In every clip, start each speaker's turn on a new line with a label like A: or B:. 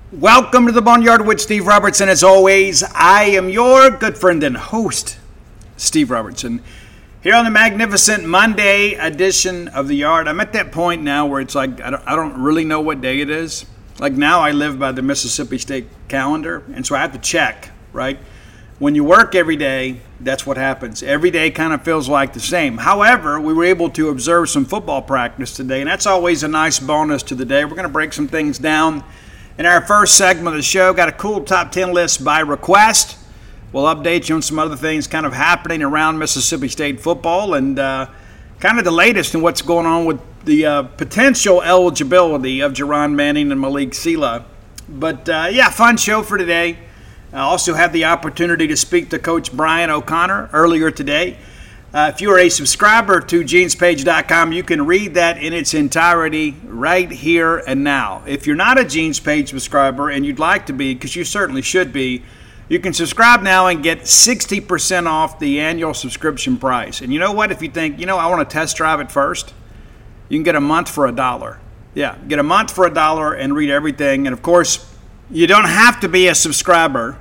A: Welcome to the Boneyard with Steve Robertson. As always, I am your good friend and host, Steve Robertson. Here on the magnificent Monday edition of The Yard. I'm at that point now where it's like I don't really know what day it is. Like now I live by the Mississippi State calendar, and so I have to check, right? When you work every day, that's what happens. Every day kind of feels like the same. However, we were able to observe some football practice today, and that's always a nice bonus to the day. We're going to break some things down. In our first segment of the show, got a cool top 10 list by request. We'll update you on some other things kind of happening around Mississippi State football and kind of the latest in what's going on with the potential eligibility of Jerron Manning and Malik Sealah. But, fun show for today. I also had the opportunity to speak to Coach Brian O'Connor earlier today. If you are a subscriber to genespage.com, you can read that in its entirety right here and now. If you're not a Genes Page subscriber and you'd like to be, because you certainly should be, you can subscribe now and get 60% off the annual subscription price. And you know what? If you think, I want to test drive it first, you can get a month for $1. Yeah, get a month for $1 and read everything. And, of course, you don't have to be a subscriber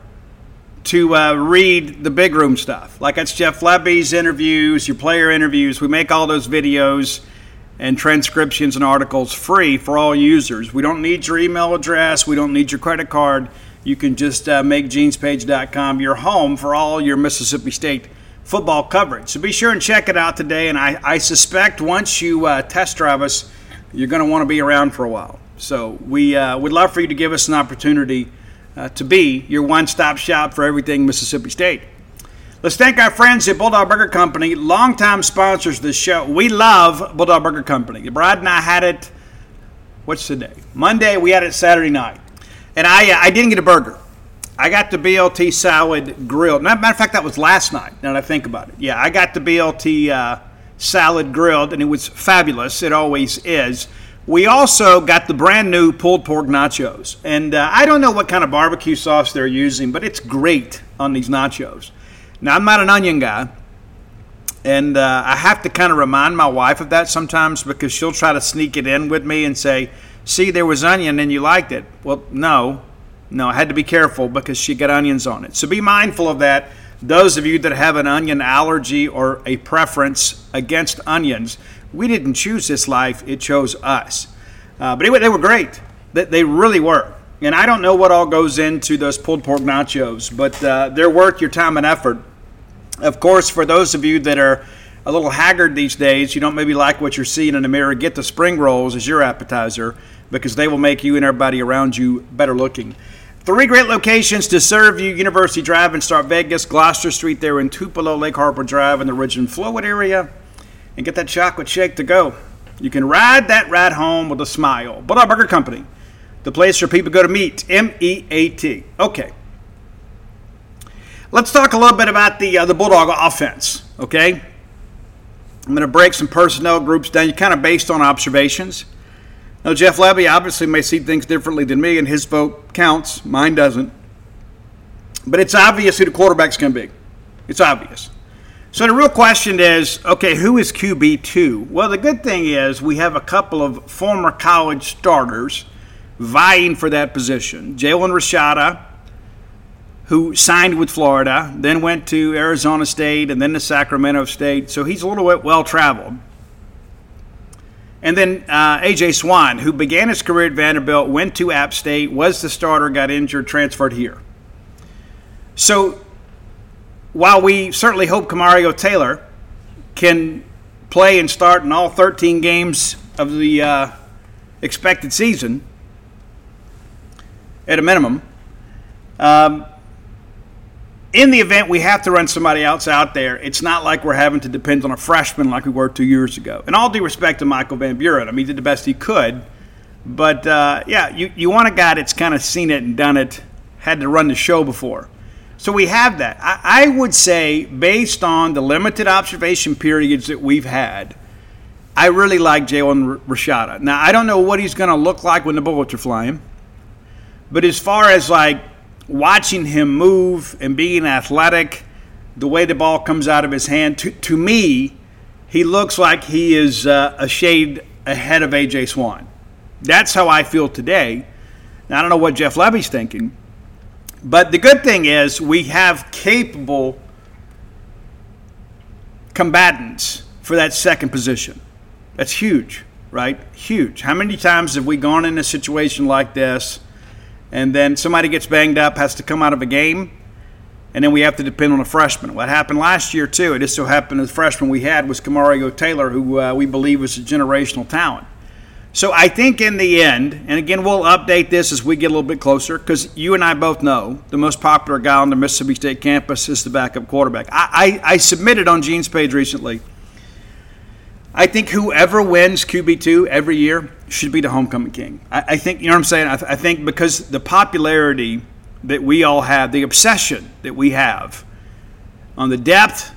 A: to read the big room stuff. Like that's Jeff Lebby's interviews, your player interviews. We make all those videos and transcriptions and articles free for all users. We don't need your email address. We don't need your credit card. You can just make genespage.com your home for all your Mississippi State football coverage. So be sure and check it out today. And I suspect once you test drive us, you're going to want to be around for a while. So we would love for you to give us an opportunity to be your one-stop shop for everything Mississippi State. Let's thank our friends at Bulldog Burger Company, longtime sponsors of this show. We love Bulldog Burger Company. Brad and I had it, what's today? Monday, we had it Saturday night. And I didn't get a burger. I got the BLT salad grilled. Matter of fact, that was last night, now that I think about it. Yeah, I got the BLT salad grilled, and it was fabulous. It always is. We also got the brand new pulled pork nachos. And I don't know what kind of barbecue sauce they're using, but it's great on these nachos. Now, I'm not an onion guy, and I have to kind of remind my wife of that sometimes because she'll try to sneak it in with me and say, see, there was onion and you liked it. Well, no, I had to be careful because she got onions on it. So be mindful of that. Those of you that have an onion allergy or a preference against onions, we didn't choose this life, it chose us. But anyway, they were great. They really were. And I don't know what all goes into those pulled pork nachos, but they're worth your time and effort. Of course, for those of you that are a little haggard these days, you don't maybe like what you're seeing in the mirror, get the spring rolls as your appetizer because they will make you and everybody around you better looking. 3 great locations to serve you: University Drive in Start Vegas, Gloucester Street there in Tupelo, Lake Harbor Drive in the Ridgeland Flowood area. And get that chocolate shake to go. You can ride that ride home with a smile. Bulldog Burger Company, the place where people go to meet, M-E-A-T. Okay. Let's talk a little bit about the Bulldog offense, okay? I'm going to break some personnel groups down, kind of based on observations. Now, Jeff Lebby obviously may see things differently than me, and his vote counts. Mine doesn't. But it's obvious who the quarterback's going to be. It's obvious. So the real question is, okay, who is QB2? Well, the good thing is we have a couple of former college starters vying for that position. Jalen Rashada, who signed with Florida, then went to Arizona State and then to Sacramento State. So he's a little bit well-traveled. And then A.J. Swan, who began his career at Vanderbilt, went to App State, was the starter, got injured, transferred here. So while we certainly hope Kamario Taylor can play and start in all 13 games of the expected season, at a minimum, in the event we have to run somebody else out there, it's not like we're having to depend on a freshman like we were 2 years ago. And all due respect to Michael Van Buren, I mean, he did the best he could. But, you want a guy that's kind of seen it and done it, had to run the show before. So we have that. I would say, based on the limited observation periods that we've had, I really like Jalen Rashada. Now, I don't know what he's going to look like when the bullets are flying. But as far as, watching him move and being athletic, the way the ball comes out of his hand, to me, he looks like he is a shade ahead of A.J. Swan. That's how I feel today. Now, I don't know what Jeff Levy's thinking, but the good thing is we have capable combatants for that second position. That's huge, right? Huge. How many times have we gone in a situation like this and then somebody gets banged up, has to come out of a game, and then we have to depend on a freshman? What happened last year, too, it just so happened the freshman we had was Kamario Taylor, who we believe was a generational talent. So I think in the end, and again, we'll update this as we get a little bit closer, because you and I both know the most popular guy on the Mississippi State campus is the backup quarterback. I submitted on Gene's page recently, I think whoever wins QB2 every year should be the homecoming king. I think, you know what I'm saying? I think because the popularity that we all have, the obsession that we have on the depth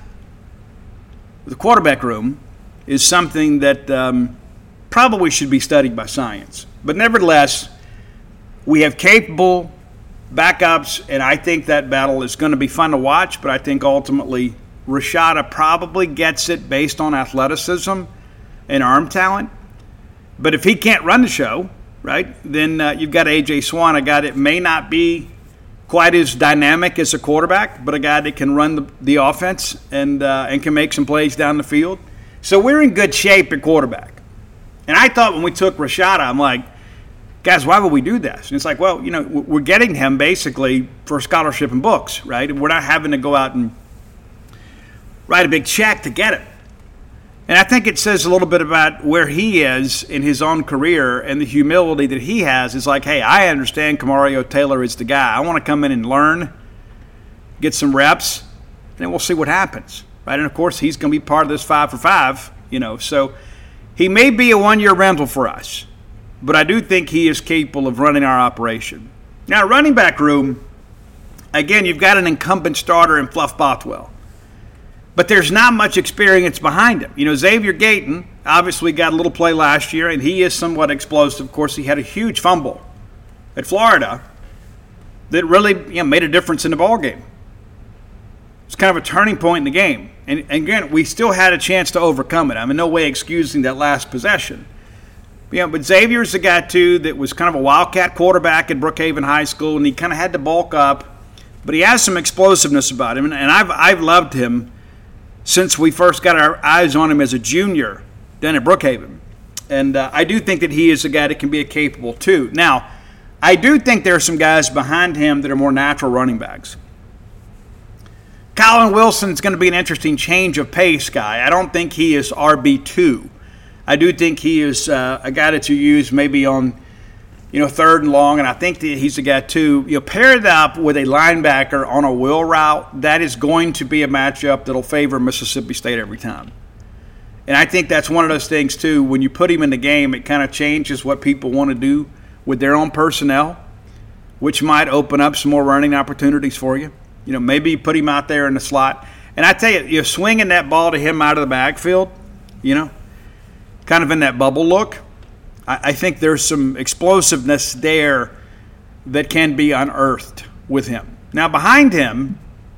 A: of the quarterback room is something that probably should be studied by science. But nevertheless, we have capable backups, and I think that battle is going to be fun to watch, but I think ultimately Rashada probably gets it based on athleticism and arm talent. But if he can't run the show, right, then you've got A.J. Swan, a guy that may not be quite as dynamic as a quarterback, but a guy that can run the offense and can make some plays down the field. So we're in good shape at quarterback. And I thought when we took Rashada, I'm like, guys, why would we do this? And it's like, well, you know, we're getting him basically for scholarship and books, right? And we're not having to go out and write a big check to get him. And I think it says a little bit about where he is in his own career and the humility that he has. It's like, hey, I understand Kamario Taylor is the guy. I want to come in and learn, get some reps, and then we'll see what happens, right? And, of course, he's going to be part of this 5 for 5, you know. So he may be a one-year rental for us, but I do think he is capable of running our operation. Now, running back room, again, you've got an incumbent starter in Fluff Bothwell. But there's not much experience behind him. You know, Xavier Gayton obviously got a little play last year, and he is somewhat explosive. Of course, he had a huge fumble at Florida that really made a difference in the ballgame. It's kind of a turning point in the game. And again, we still had a chance to overcome it. I'm in no way excusing that last possession. But Xavier's the guy, too, that was kind of a wildcat quarterback at Brookhaven High School, and he kind of had to bulk up. But he has some explosiveness about him, and I've loved him since we first got our eyes on him as a junior down at Brookhaven. And I do think that he is a guy that can be a capable, too. Now, I do think there are some guys behind him that are more natural running backs. Colin Wilson's going to be an interesting change of pace guy. I don't think he is RB2. I do think he is a guy that you use maybe on, third and long, and I think that he's a guy, too. Paired up with a linebacker on a wheel route, that is going to be a matchup that'll favor Mississippi State every time. And I think that's one of those things, too. When you put him in the game, it kind of changes what people want to do with their own personnel, which might open up some more running opportunities for you. Maybe you put him out there in the slot. And I tell you, swinging that ball to him out of the backfield, kind of in that bubble look, I think there's some explosiveness there that can be unearthed with him. Now, behind him,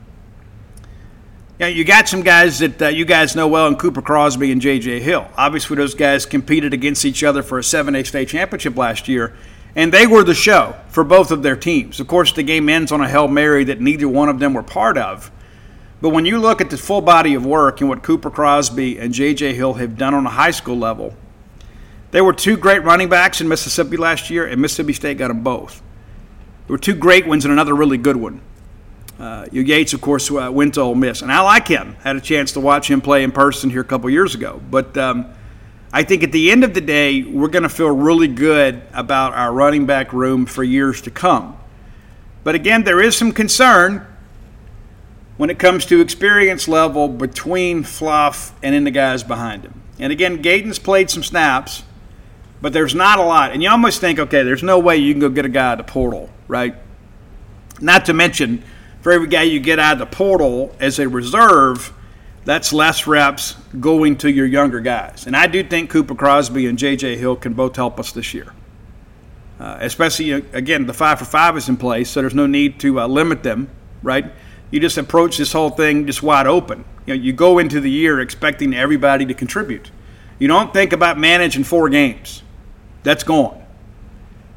A: you got some guys that you guys know well in Cooper Crosby and J.J. Hill. Obviously, those guys competed against each other for a 7A state championship last year, and they were the show for both of their teams. Of course, the game ends on a Hail Mary that neither one of them were part of. But when you look at the full body of work and what Cooper Crosby and J.J. Hill have done on a high school level, they were two great running backs in Mississippi last year, and Mississippi State got them both. There were two great ones and another really good one. Yates, of course, went to Ole Miss. And I like him. Had a chance to watch him play in person here a couple years ago. But I think at the end of the day, we're going to feel really good about our running back room for years to come. But again, there is some concern when it comes to experience level between Fluff and in the guys behind him. And again, Gayton's played some snaps, but there's not a lot. And you almost think, okay, there's no way you can go get a guy at the portal, right? Not to mention, for every guy you get out of the portal as a reserve, that's less reps going to your younger guys. And I do think Cooper Crosby and J.J. Hill can both help us this year. Especially, again, the 5 for 5 is in place, so there's no need to limit them, right? You just approach this whole thing just wide open. You go into the year expecting everybody to contribute. You don't think about managing 4 games. That's gone.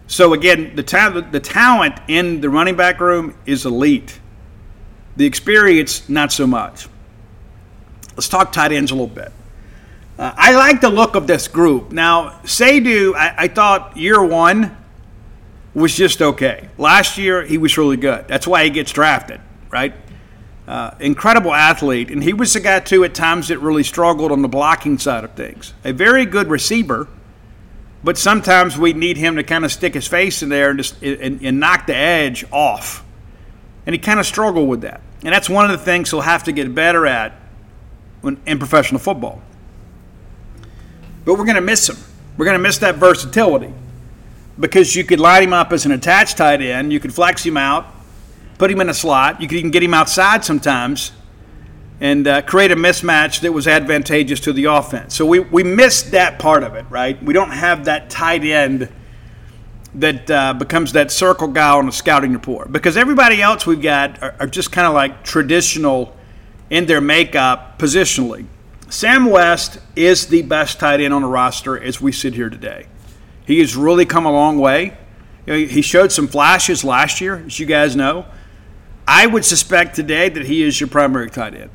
A: So again, the talent in the running back room is elite. The experience, not so much. Let's talk tight ends a little bit. I like the look of this group. Now, Seydoux, I thought year one was just okay. Last year, he was really good. That's why he gets drafted, right? Incredible athlete. And he was the guy, too, at times that really struggled on the blocking side of things. A very good receiver, but sometimes we need him to kind of stick his face in there and just and knock the edge off. And he kind of struggled with that. And that's one of the things he'll have to get better at in professional football. But we're going to miss him. We're going to miss that versatility because you could line him up as an attached tight end. You could flex him out, put him in a slot. You could even get him outside sometimes and create a mismatch that was advantageous to the offense. So we missed that part of it, right? We don't have that tight end that becomes that circle guy on the scouting report because everybody else we've got are just kind of like traditional in their makeup positionally. Sam West is the best tight end on the roster as we sit here today. He has really come a long way. He showed some flashes last year, as you guys know. I would suspect today that he is your primary tight end.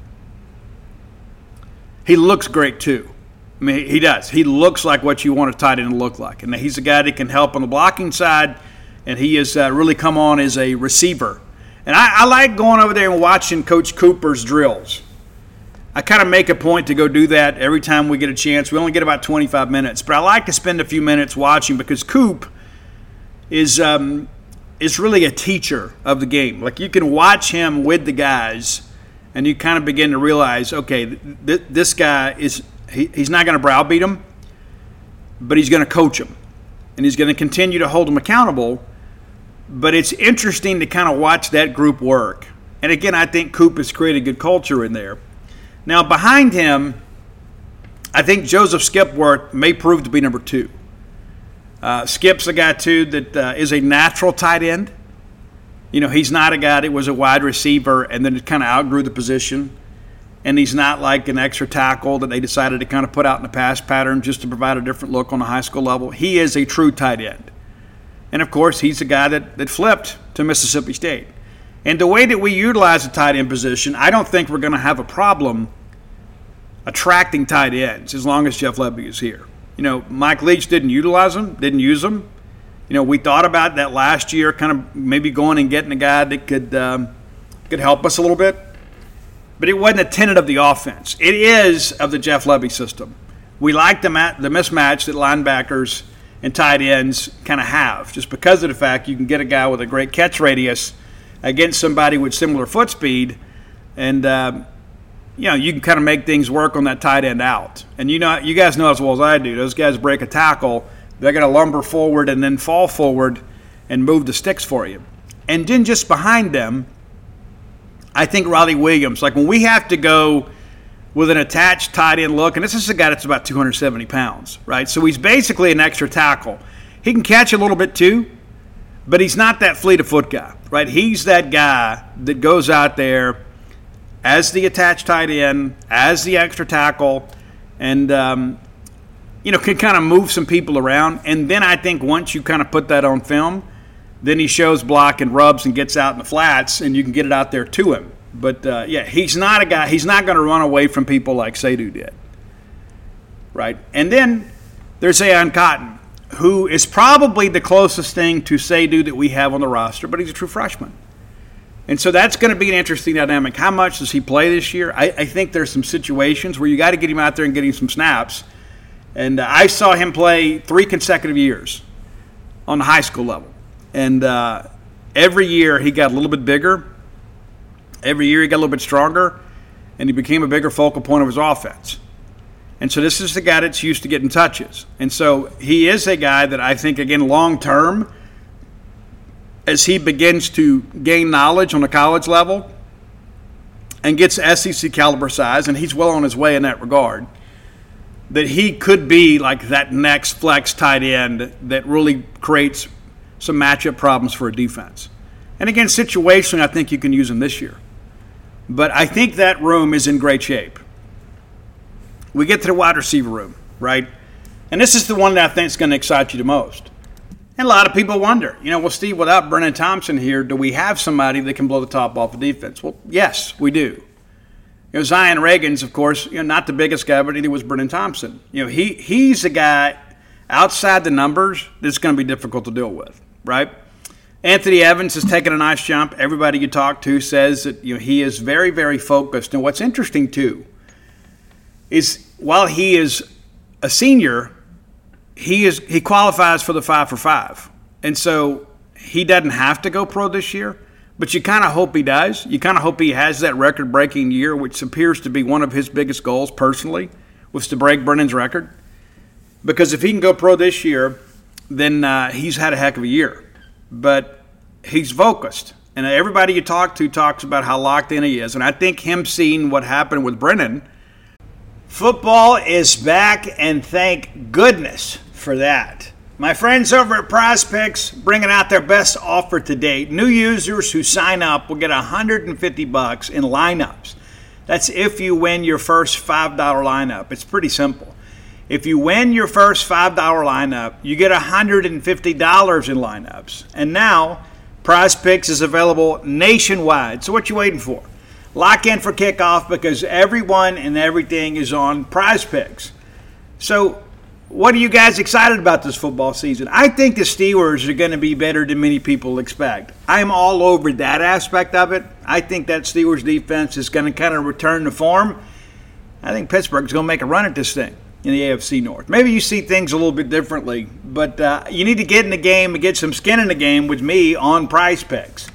A: He looks great, too. I mean, he does. He looks like what you want a tight end to look like. And he's a guy that can help on the blocking side, and he has really come on as a receiver. And I like going over there and watching Coach Cooper's drills. I kind of make a point to go do that every time we get a chance. We only get about 25 minutes, but I like to spend a few minutes watching because Coop is really a teacher of the game. Like you can watch him with the guys, and you kind of begin to realize, okay, this guy he's not going to browbeat them, but he's going to coach them, and he's going to continue to hold them accountable. But it's interesting to kind of watch that group work. And again, I think Coop has created good culture in there. Now, behind him, I think Joseph Skipworth may prove to be number 2. Skip's a guy, too, that is a natural tight end. You know, he's not a guy that was a wide receiver and then kind of outgrew the position. And he's not like an extra tackle that they decided to kind of put out in the pass pattern just to provide a different look on the high school level. He is a true tight end. And, of course, he's a guy that flipped to Mississippi State. And the way that we utilize the tight end position, I don't think we're going to have a problem attracting tight ends as long as Jeff Lebby is here. You know, Mike Leach didn't use them. You know, we thought about that last year, kind of maybe going and getting a guy that could help us a little bit. But it wasn't a tenet of the offense. It is of the Jeff Lebby system. We like the mismatch that linebackers and tight ends kind of have, just because of the fact you can get a guy with a great catch radius against somebody with similar foot speed, and you know, you can kind of make things work on that tight end out. And you know, you guys know as well as I do, those guys break a tackle, they're going to lumber forward and then fall forward and move the sticks for you. And then just behind them, I think Riley Williams, like when we have to go with an attached tight end look, and this is a guy that's about 270 pounds, right? So he's basically an extra tackle. He can catch a little bit too, but he's not that fleet of foot guy, right? He's that guy that goes out there as the attached tight end, as the extra tackle, and, you know, can kind of move some people around. And then I think once you kind of put that on film, then he shows block and rubs and gets out in the flats, and you can get it out there to him. But, yeah, he's not a guy – he's not going to run away from people like Seydoux did, right? And then there's Zayon Cotton, who is probably the closest thing to Seydoux that we have on the roster, but he's a true freshman. And so that's going to be an interesting dynamic. How much does he play this year? I think there's some situations where you got to get him out there and get him some snaps. And I saw him play 3 consecutive years on the high school level. And every year he got a little bit bigger. Every year he got a little bit stronger. And he became a bigger focal point of his offense. And so this is the guy that's used to getting touches. And so he is a guy that I think, again, long-term, as he begins to gain knowledge on the college level and gets SEC caliber size, and he's well on his way in that regard, that he could be like that next flex tight end that really creates some matchup problems for a defense. And again, situationally, I think you can use him this year. But I think that room is in great shape. We get to the wide receiver room, right? And this is the one that I think is going to excite you the most. And a lot of people wonder, well, Steve, without Brennan Thompson here, do we have somebody that can blow the top off the defense? Well, yes, we do. Zion Reagans, of course, not the biggest guy, but neither was Brennan Thompson. He's a guy outside the numbers that's going to be difficult to deal with, right? Anthony Evans has taken a nice jump. Everybody you talk to says that he is very, very focused. And what's interesting too is while he is a senior, he qualifies for the 5 for 5, and so he doesn't have to go pro this year. But you kind of hope he does. You kind of hope he has that record-breaking year, which appears to be one of his biggest goals personally, was to break Brennan's record. Because if he can go pro this year, then he's had a heck of a year. But he's focused. And everybody you talk to talks about how locked in he is. And I think him seeing what happened with Brennan, football is back, and thank goodness for that. My friends over at PrizePicks bringing out their best offer to date. New users who sign up will get $150 in lineups. That's if you win your first $5 lineup. It's pretty simple. If you win your first $5 lineup, you get $150 in lineups. And now, PrizePicks is available nationwide. So what you waiting for? Lock in for kickoff because everyone and everything is on PrizePicks. So what are you guys excited about this football season? I think the Steelers are going to be better than many people expect. I'm all over that aspect of it. I think that Steelers defense is going to kind of return to form. I think Pittsburgh's going to make a run at this thing in the AFC North. Maybe you see things a little bit differently, but you need to get in the game and get some skin in the game with me on PrizePicks.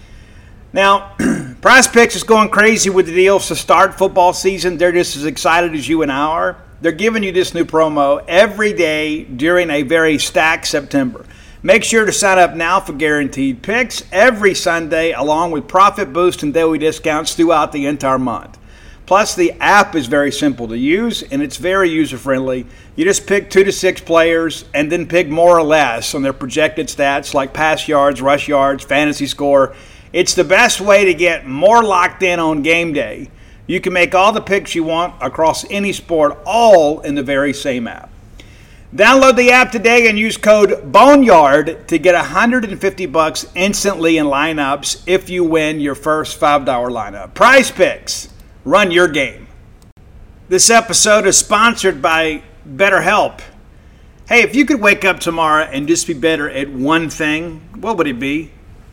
A: Now, PrizePicks is going crazy with the deals to start football season. They're just as excited as you and I are. They're giving you this new promo every day during a very stacked September. Make sure to sign up now for guaranteed picks every Sunday, along with profit boost and daily discounts throughout the entire month. Plus, the app is very simple to use, and it's very user-friendly. You just pick 2 to 6 players and then pick more or less on their projected stats like pass yards, rush yards, fantasy score. It's the best way to get more locked in on game day. You can make all the picks you want across any sport, all in the very same app. Download the app today and use code BONEYARD to get $150 instantly in lineups if you win your first $5 lineup. PrizePicks. Run your game. This episode is sponsored by BetterHelp. Hey, if you could wake up tomorrow and just be better at one thing, what would it be?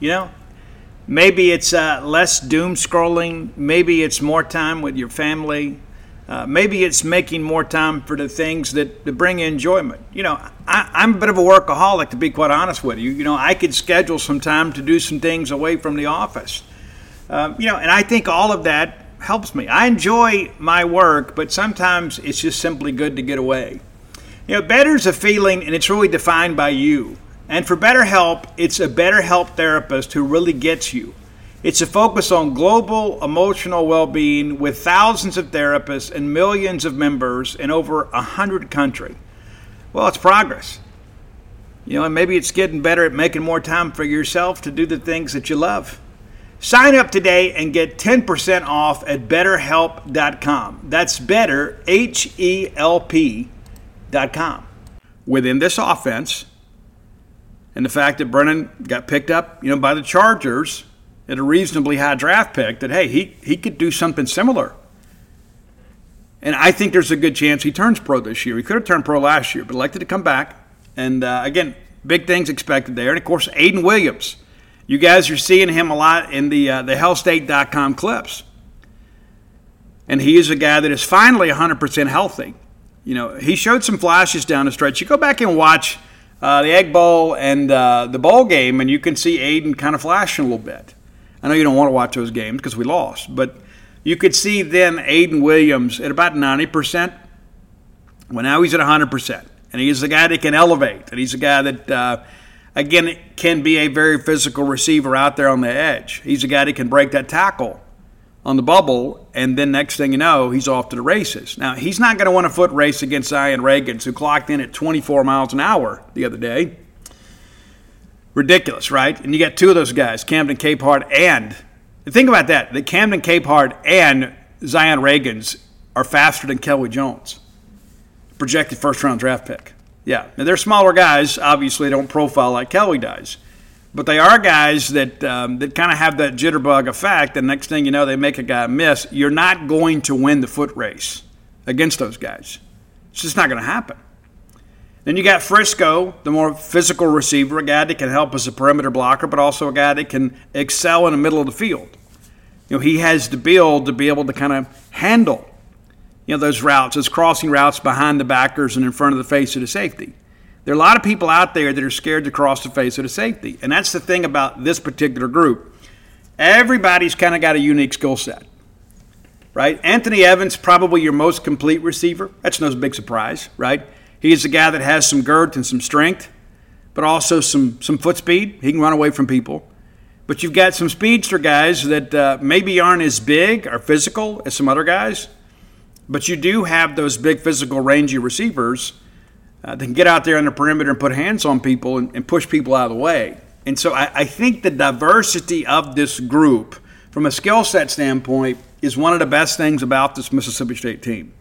A: Maybe it's less doom scrolling. Maybe it's more time with your family. Maybe it's making more time for the things that bring you enjoyment. I'm a bit of a workaholic, to be quite honest with you. I could schedule some time to do some things away from the office. And I think all of that helps me. I enjoy my work, but sometimes it's just simply good to get away. Better is a feeling, and it's really defined by you. And for BetterHelp, it's a BetterHelp therapist who really gets you. It's a focus on global emotional well-being with thousands of therapists and millions of members in over 100 countries. Well, it's progress. And maybe it's getting better at making more time for yourself to do the things that you love. Sign up today and get 10% off at BetterHelp.com. That's better, HELP.com. Within this offense, and the fact that Brennan got picked up, by the Chargers at a reasonably high draft pick, that, hey, he could do something similar. And I think there's a good chance he turns pro this year. He could have turned pro last year, but elected to come back. And, again, big things expected there. And, of course, Aiden Williams. You guys are seeing him a lot in the hellstate.com clips. And he is a guy that is finally 100% healthy. He showed some flashes down the stretch. You go back and watch the Egg Bowl and the bowl game, and you can see Aiden kind of flashing a little bit. I know you don't want to watch those games because we lost, but you could see then Aiden Williams at about 90%. Well, now he's at 100%, and he's a guy that can elevate, and he's a guy that, again, can be a very physical receiver out there on the edge. He's a guy that can break that tackle on the bubble, and then next thing you know, he's off to the races. Now, he's not going to win a foot race against Zion Reagans, who clocked in at 24 miles an hour the other day. Ridiculous, right? And you got 2 of those guys, Camden Capehart and – think about that. That Camden Capehart and Zion Reagans are faster than Kelly Jones, projected first-round draft pick. Yeah. Now, they're smaller guys. Obviously, don't profile like Kelly does. But they are guys that that kind of have that jitterbug effect. And next thing you know, they make a guy miss. You're not going to win the foot race against those guys. It's just not going to happen. Then you got Frisco, the more physical receiver, a guy that can help as a perimeter blocker, but also a guy that can excel in the middle of the field. He has the build to be able to kind of handle, those routes, those crossing routes behind the backers and in front of the face of the safety. There are a lot of people out there that are scared to cross the face of the safety. And that's the thing about this particular group. Everybody's kind of got a unique skill set, right? Anthony Evans, probably your most complete receiver. That's no big surprise, right? He's a guy that has some girth and some strength, but also some foot speed. He can run away from people. But you've got some speedster guys that maybe aren't as big or physical as some other guys, but you do have those big physical rangy receivers that can get out there on the perimeter and put hands on people and push people out of the way. And so I think the diversity of this group from a skill set standpoint is one of the best things about this Mississippi State team.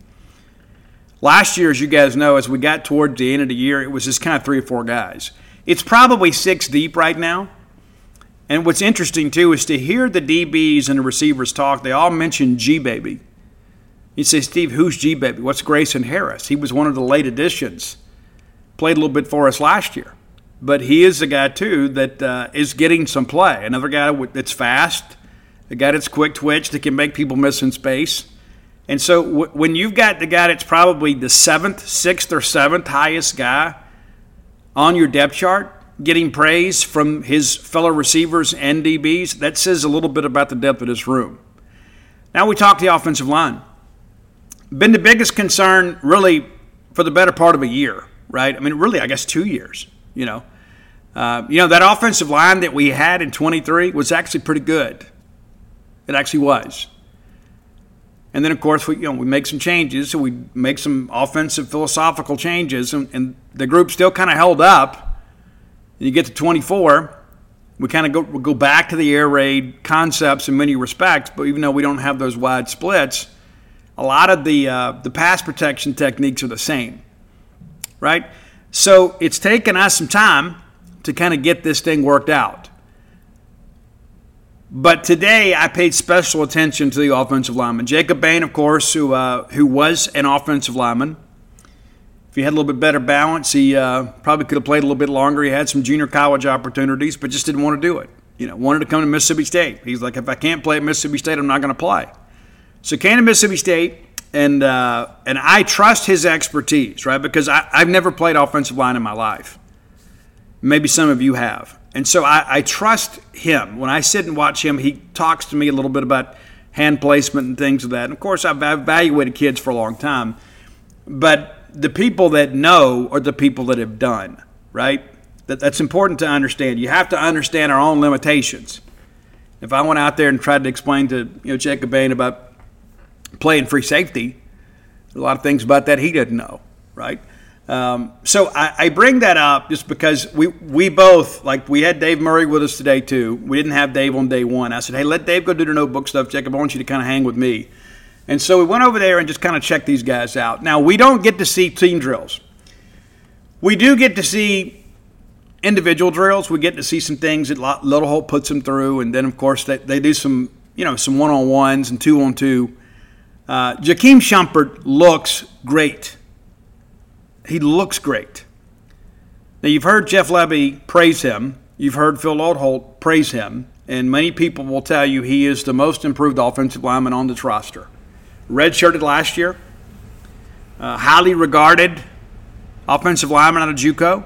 A: Last year, as you guys know, as we got toward the end of the year, it was just kind of 3 or 4 guys. It's probably 6 deep right now. And what's interesting, too, is to hear the DBs and the receivers talk. They all mention G-Baby. You say, Steve, who's G-Baby? What's Grayson Harris? He was one of the late additions. Played a little bit for us last year. But he is a guy, too, that is getting some play. Another guy that's fast, a guy that's quick twitch that can make people miss in space. And so when you've got the guy that's probably the 6th or 7th highest guy on your depth chart, getting praise from his fellow receivers and DBs, that says a little bit about the depth of this room. Now we talk the offensive line. Been the biggest concern really for the better part of a year, right? I mean, really, I guess 2 years, that offensive line that we had in 23 was actually pretty good. It actually was. And then, of course, we make some changes. So we make some offensive philosophical changes, and the group still kind of held up. And you get to 24, we kind of go back to the air raid concepts in many respects, but even though we don't have those wide splits, a lot of the pass protection techniques are the same, right? So it's taken us some time to kind of get this thing worked out. But today I paid special attention to the offensive lineman. Jacob Bain, of course, who was an offensive lineman. If he had a little bit better balance, he probably could have played a little bit longer. He had some junior college opportunities, but just didn't want to do it. Wanted to come to Mississippi State. He's like, if I can't play at Mississippi State, I'm not going to play. So came to Mississippi State, and I trust his expertise, right? Because I've never played offensive line in my life. Maybe some of you have. And so I trust him. When I sit and watch him, he talks to me a little bit about hand placement and things of that. And, of course, I've evaluated kids for a long time. But the people that know are the people that have done, right? That's important to understand. You have to understand our own limitations. If I went out there and tried to explain to Jacob Bain about playing free safety, a lot of things about that he didn't know, right? So I bring that up just because we both, like we had Dave Murray with us today too. We didn't have Dave on day one. I said, hey, let Dave go do the notebook stuff. Jacob, I want you to kind of hang with me. And so we went over there and just kind of checked these guys out. Now, we don't get to see team drills. We do get to see individual drills. We get to see some things that Little Hope puts them through. And then, of course, they do some one-on-ones and two-on-two. Jakeem Shumpert looks great. He looks great. Now, you've heard Jeff Levy praise him. You've heard Phil Oldholt praise him. And many people will tell you he is the most improved offensive lineman on this roster. Redshirted last year. Highly regarded offensive lineman out of JUCO.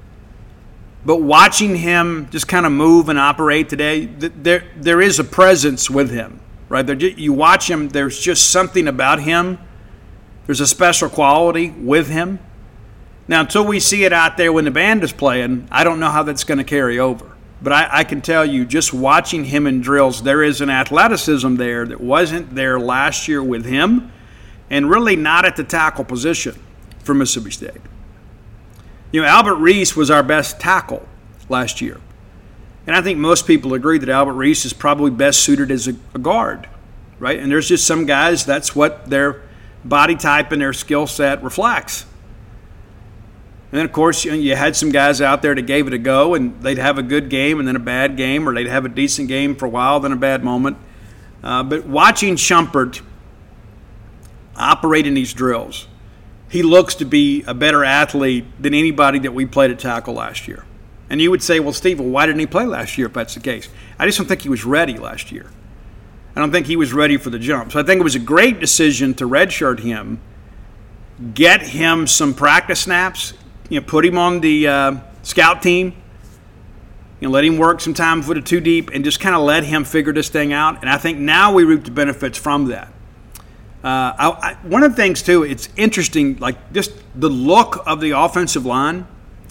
A: But watching him just kind of move and operate today, there is a presence with him. Right? You watch him, there's just something about him. There's a special quality with him. Now, until we see it out there when the band is playing, I don't know how that's going to carry over. But I can tell you, just watching him in drills, there is an athleticism there that wasn't there last year with him, and really not at the tackle position for Mississippi State. Albert Reese was our best tackle last year. And I think most people agree that Albert Reese is probably best suited as a guard, right? And there's just some guys, that's what their body type and their skill set reflects. And then, of course, you had some guys out there that gave it a go, and they'd have a good game and then a bad game, or they'd have a decent game for a while, then a bad moment. But watching Shumpert operate in these drills, he looks to be a better athlete than anybody that we played at tackle last year. And you would say, well, Steve, why didn't he play last year if that's the case? I just don't think he was ready last year. I don't think he was ready for the jump. So I think it was a great decision to redshirt him, get him some practice snaps, put him on the scout team, let him work some time with a two deep, and just kind of let him figure this thing out. And I think now we reap the benefits from that. One of the things, too, it's interesting, like just the look of the offensive line.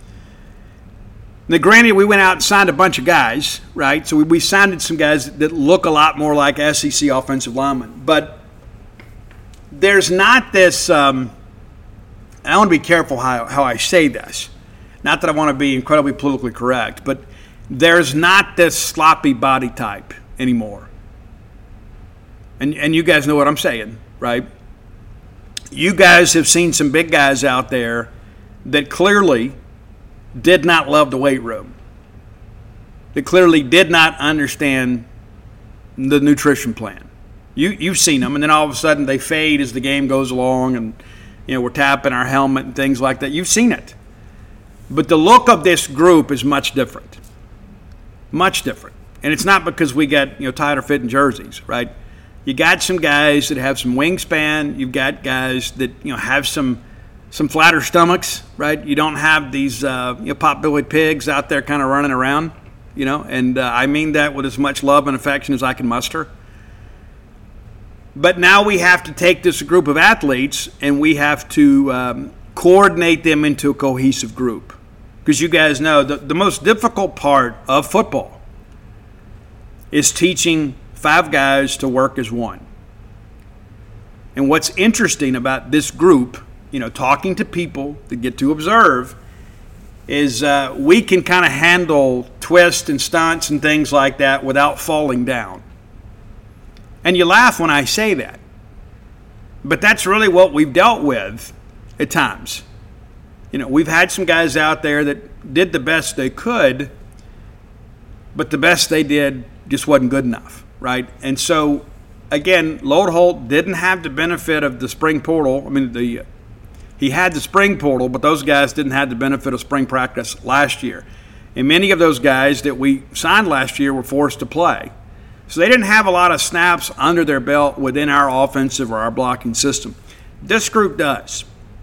A: Now, granted, we went out and signed a bunch of guys, right? So we signed some guys that look a lot more like SEC offensive linemen. But there's not this and I want to be careful how I say this. Not that I want to be incredibly politically correct, but there's not this sloppy body type anymore. And you guys know what I'm saying, right? You guys have seen some big guys out there that clearly did not love the weight room. That clearly did not understand the nutrition plan. You've seen them, and then all of a sudden they fade as the game goes along, and we're tapping our helmet and things like that. You've seen it. But the look of this group is much different. Much different. And it's not because we got, tighter fitting jerseys, right? You got some guys that have some wingspan. You've got guys that, have some flatter stomachs, right? You don't have these, pot-bellied pigs out there kind of running around, and I mean that with as much love and affection as I can muster. But now we have to take this group of athletes and we have to coordinate them into a cohesive group. Because you guys know the most difficult part of football is teaching 5 guys to work as one. And what's interesting about this group, talking to people that get to observe, is we can kind of handle twists and stunts and things like that without falling down. And you laugh when I say that. But that's really what we've dealt with at times. We've had some guys out there that did the best they could, but the best they did just wasn't good enough, right? And so, again, Loadholt didn't have the benefit of the spring portal. I mean, he had the spring portal, but those guys didn't have the benefit of spring practice last year. And many of those guys that we signed last year were forced to play. So they didn't have a lot of snaps under their belt within our offensive or our blocking system. This group does.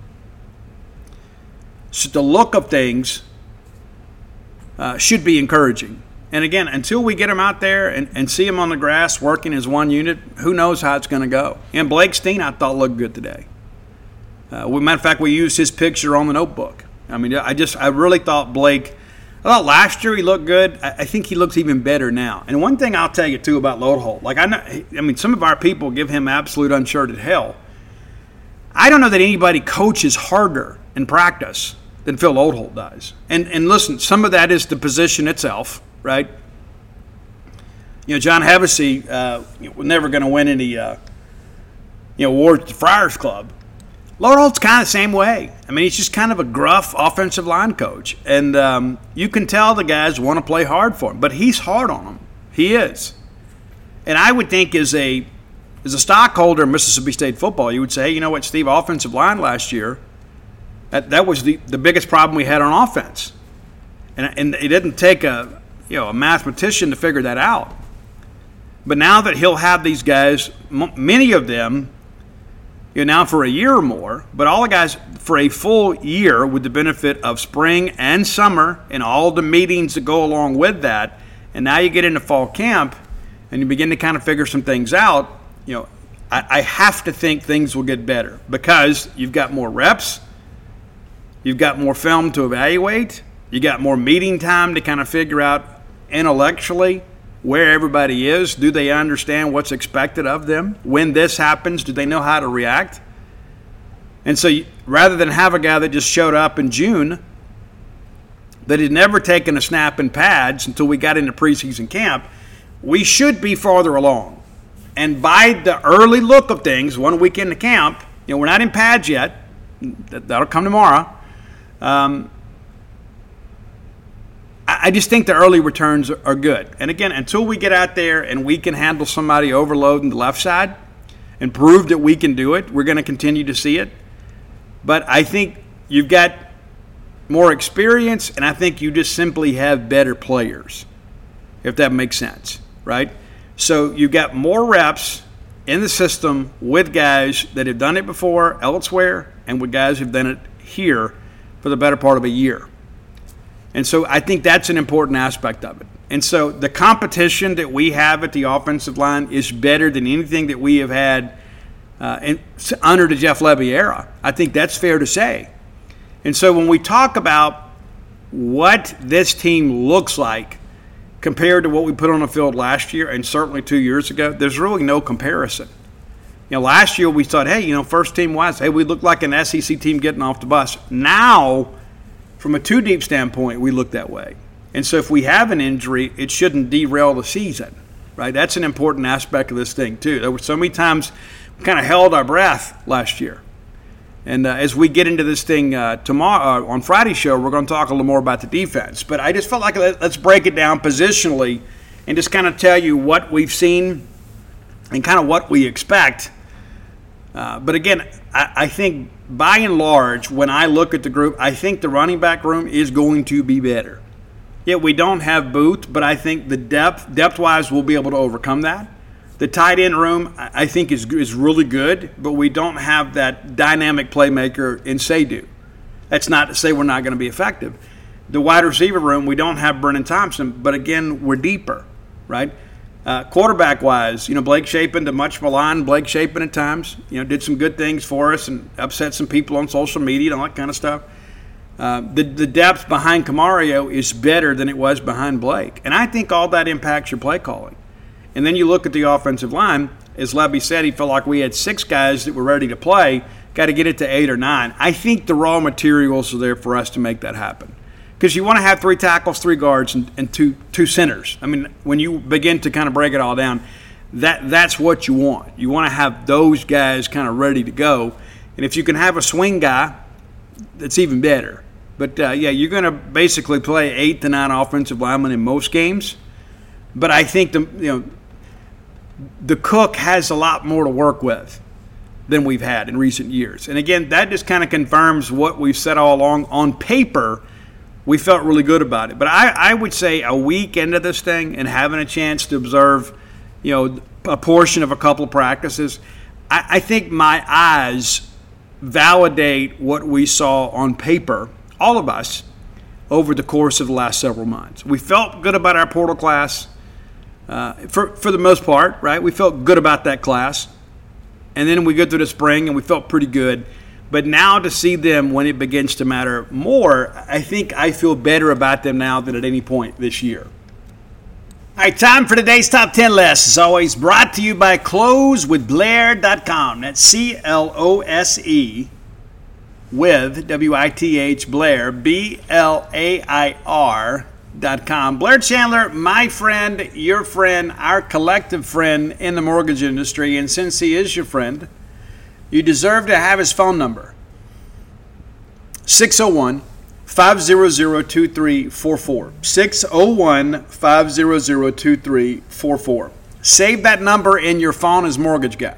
A: So the look of things should be encouraging. And again, until we get them out there and see them on the grass working as one unit, who knows how it's going to go. And Blake Steen, I thought, looked good today. Matter of fact, we used his picture on the notebook. I mean, I really thought Blake, I thought last year he looked good. I think he looks even better now. And one thing I'll tell you, too, about Loadholt, some of our people give him absolute unshirted hell. I don't know that anybody coaches harder in practice than Phil Loadholt does. And listen, some of that is the position itself, right? John Hevesy was never going to win any awards at the Friars Club. Loadholt's kind of the same way. I mean, he's just kind of a gruff offensive line coach. And you can tell the guys want to play hard for him. But he's hard on them. He is. And I would think as a stockholder in Mississippi State football, you would say, hey, you know what, Steve, offensive line last year, that was the biggest problem we had on offense. And it didn't take a mathematician to figure that out. But now that he'll have these guys, many of them, now for a year or more, but all the guys for a full year with the benefit of spring and summer and all the meetings that go along with that, and now you get into fall camp and you begin to kind of figure some things out, I have to think things will get better because you've got more reps, you've got more film to evaluate, you got more meeting time to kind of figure out intellectually where everybody is. Do they understand what's expected of them? When this happens, do they know how to react? And so rather than have a guy that just showed up in June that had never taken a snap in pads until we got into preseason camp, we should be farther along. And by the early look of things, 1 week into camp, we're not in pads yet. That'll come tomorrow. I just think the early returns are good. And again, until we get out there and we can handle somebody overloading the left side and prove that we can do it, we're going to continue to see it. But I think you've got more experience, and I think you just simply have better players, if that makes sense, right? So you've got more reps in the system with guys that have done it before elsewhere and with guys who've done it here for the better part of a year. And so I think that's an important aspect of it. And so the competition that we have at the offensive line is better than anything that we have had under the Jeff Lebby era. I think that's fair to say. And so when we talk about what this team looks like compared to what we put on the field last year and certainly 2 years ago, there's really no comparison. Last year we thought, hey, first team wise, hey, we look like an SEC team getting off the bus. Now, from a two-deep standpoint, we look that way. And so if we have an injury, it shouldn't derail the season, right? That's an important aspect of this thing, too. There were so many times we kind of held our breath last year. And as we get into this thing tomorrow on Friday's show, we're going to talk a little more about the defense. But I just felt like let's break it down positionally and just kind of tell you what we've seen and kind of what we expect. But again, I think by and large, when I look at the group, I think the running back room is going to be better. Yeah, we don't have Booth, but I think the depth-wise, we'll be able to overcome that. The tight end room, I think, is really good, but we don't have that dynamic playmaker in Seydu. That's not to say we're not going to be effective. The wide receiver room, we don't have Brennan Thompson, but again, we're deeper, right? Quarterback-wise, Blake Shapen, the much maligned Blake Shapen at times, did some good things for us and upset some people on social media and all that kind of stuff. The depth behind Camario is better than it was behind Blake, and I think all that impacts your play calling. And then you look at the offensive line. As Lebby said, he felt like we had 6 guys that were ready to play. Got to get it to 8 or 9. I think the raw materials are there for us to make that happen. Because you want to have 3 tackles, 3 guards, and two centers. I mean, when you begin to kind of break it all down, that's what you want. You want to have those guys kind of ready to go. And if you can have a swing guy, that's even better. But, you're going to basically play 8 to 9 offensive linemen in most games. But I think the Cook has a lot more to work with than we've had in recent years. And again, that just kind of confirms what we've said all along. On paper, we felt really good about it. But I would say a week into this thing and having a chance to observe, a portion of a couple of practices, I think my eyes validate what we saw on paper, all of us, over the course of the last several months. We felt good about our portal class. For the most part, right? We felt good about that class. And then we go through the spring and we felt pretty good. But now to see them when it begins to matter more, I think I feel better about them now than at any point this year. All right, time for today's Top 10 list. As always, brought to you by closewithblair.com. That's CLOSE with WITH Blair, BLAIR.com. Blair Chandler, my friend, your friend, our collective friend in the mortgage industry. And since he is your friend, you deserve to have his phone number. 601-500-2344. 601-500-2344. Save that number in your phone as Mortgage Guy.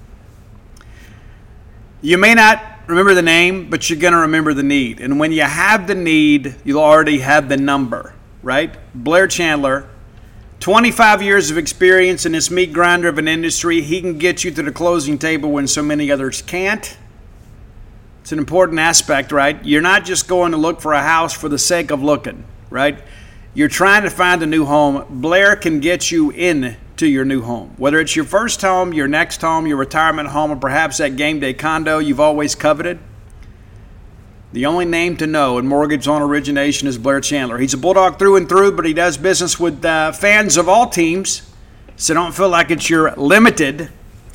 A: You may not remember the name, but you're going to remember the need. And when you have the need, you'll already have the number, right? Blair Chandler, 25 years of experience in this meat grinder of an industry. He can get you to the closing table when so many others can't. It's an important aspect, right? You're not just going to look for a house for the sake of looking, right? You're trying to find a new home. Blair can get you in to your new home. Whether it's your first home, your next home, your retirement home, or perhaps that game day condo you've always coveted, the only name to know in mortgage loan origination is Blair Chandler. He's a Bulldog through and through, but he does business with fans of all teams, so don't feel like it's your limited.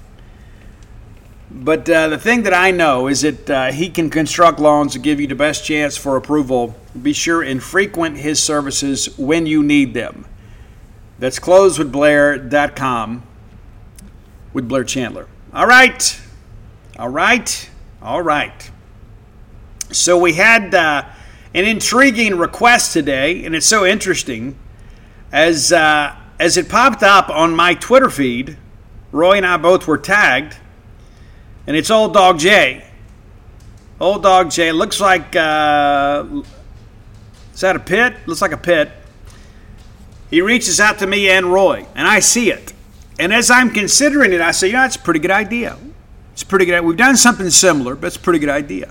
A: But the thing that I know is that he can construct loans to give you the best chance for approval. Be sure and frequent his services when you need them. That's closewithblair.com with Blair Chandler. All right. So we had an intriguing request today, and it's so interesting as it popped up on my Twitter feed. Roy and I both were tagged, and it's Old Dog J. Old Dog J. It looks like, is that a pit? Looks like a pit. He reaches out to me and Roy, and I see it. And as I'm considering it, I say, that's a pretty good idea. It's a pretty good idea. We've done something similar, but it's a pretty good idea.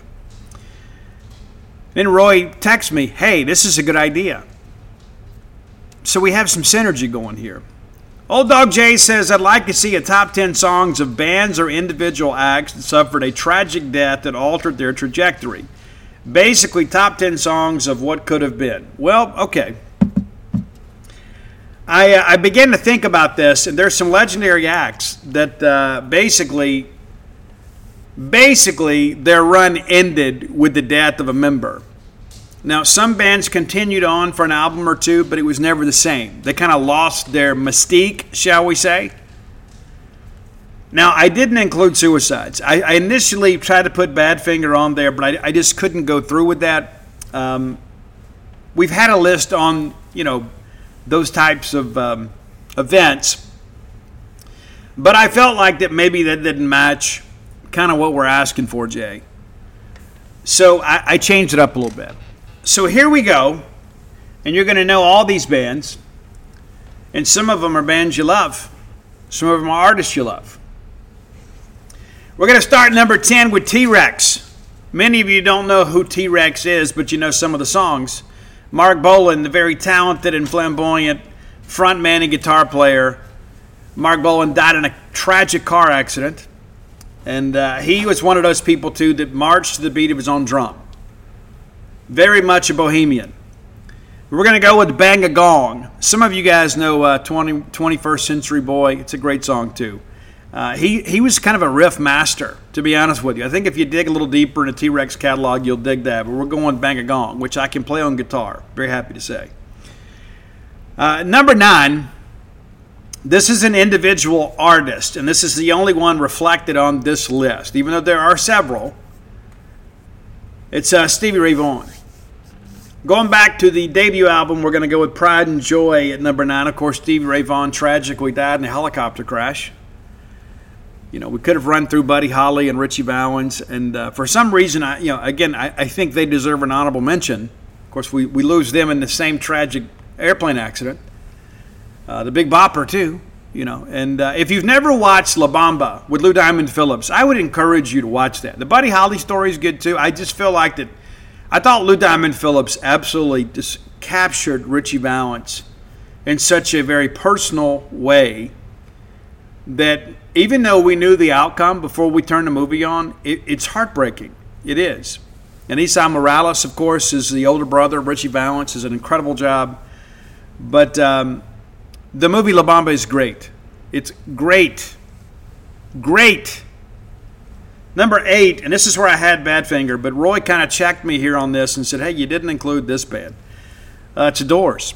A: Then Roy texts me, hey, this is a good idea. So we have some synergy going here. Old Dog J says, I'd like to see a top 10 songs of bands or individual acts that suffered a tragic death that altered their trajectory. Basically, top 10 songs of what could have been. Well, okay. I began to think about this, and there's some legendary acts that basically their run ended with the death of a member. Now, some bands continued on for an album or two, but it was never the same. They kind of lost their mystique, shall we say. Now, I didn't include suicides. I initially tried to put Badfinger on there, but I just couldn't go through with that. We've had a list on, those types of events, but I felt like that maybe that didn't match kind of what we're asking for, Jay. So I changed it up a little bit. So here we go, and you're going to know all these bands, and some of them are bands you love. Some of them are artists you love. We're going to start number 10 with T-Rex. Many of you don't know who T-Rex is, but you know some of the songs. Mark Bolan, the very talented and flamboyant frontman and guitar player. Mark Bolan died in a tragic car accident, and he was one of those people, too, that marched to the beat of his own drum. Very much a bohemian. We're going to go with Bang a Gong. Some of you guys know 21st Century Boy. It's a great song, too. He was kind of a riff master, to be honest with you. I think if you dig a little deeper in the T-Rex catalog, you'll dig that. But we're going Bang a Gong, which I can play on guitar. Very happy to say. Number 9, this is an individual artist, and this is the only one reflected on this list, even though there are several. It's Stevie Ray Vaughan. Going back to the debut album, we're going to go with Pride and Joy at number 9. Of course, Stevie Ray Vaughan tragically died in a helicopter crash. We could have run through Buddy Holly and Ritchie Valens, and for some reason, I think they deserve an honorable mention. Of course, we lose them in the same tragic airplane accident. The Big Bopper, too, And if you've never watched La Bamba with Lou Diamond Phillips, I would encourage you to watch that. The Buddy Holly story is good, too. I just feel like that. I thought Lou Diamond Phillips absolutely just captured Ritchie Valens in such a very personal way that even though we knew the outcome before we turned the movie on, it's heartbreaking. It is. And Esai Morales, of course, is the older brother of Ritchie Valens, does an incredible job. But the movie La Bamba is great. It's great. Great. Number 8, and this is where I had Badfinger, but Roy kind of checked me here on this and said, hey, you didn't include this band. It's The Doors.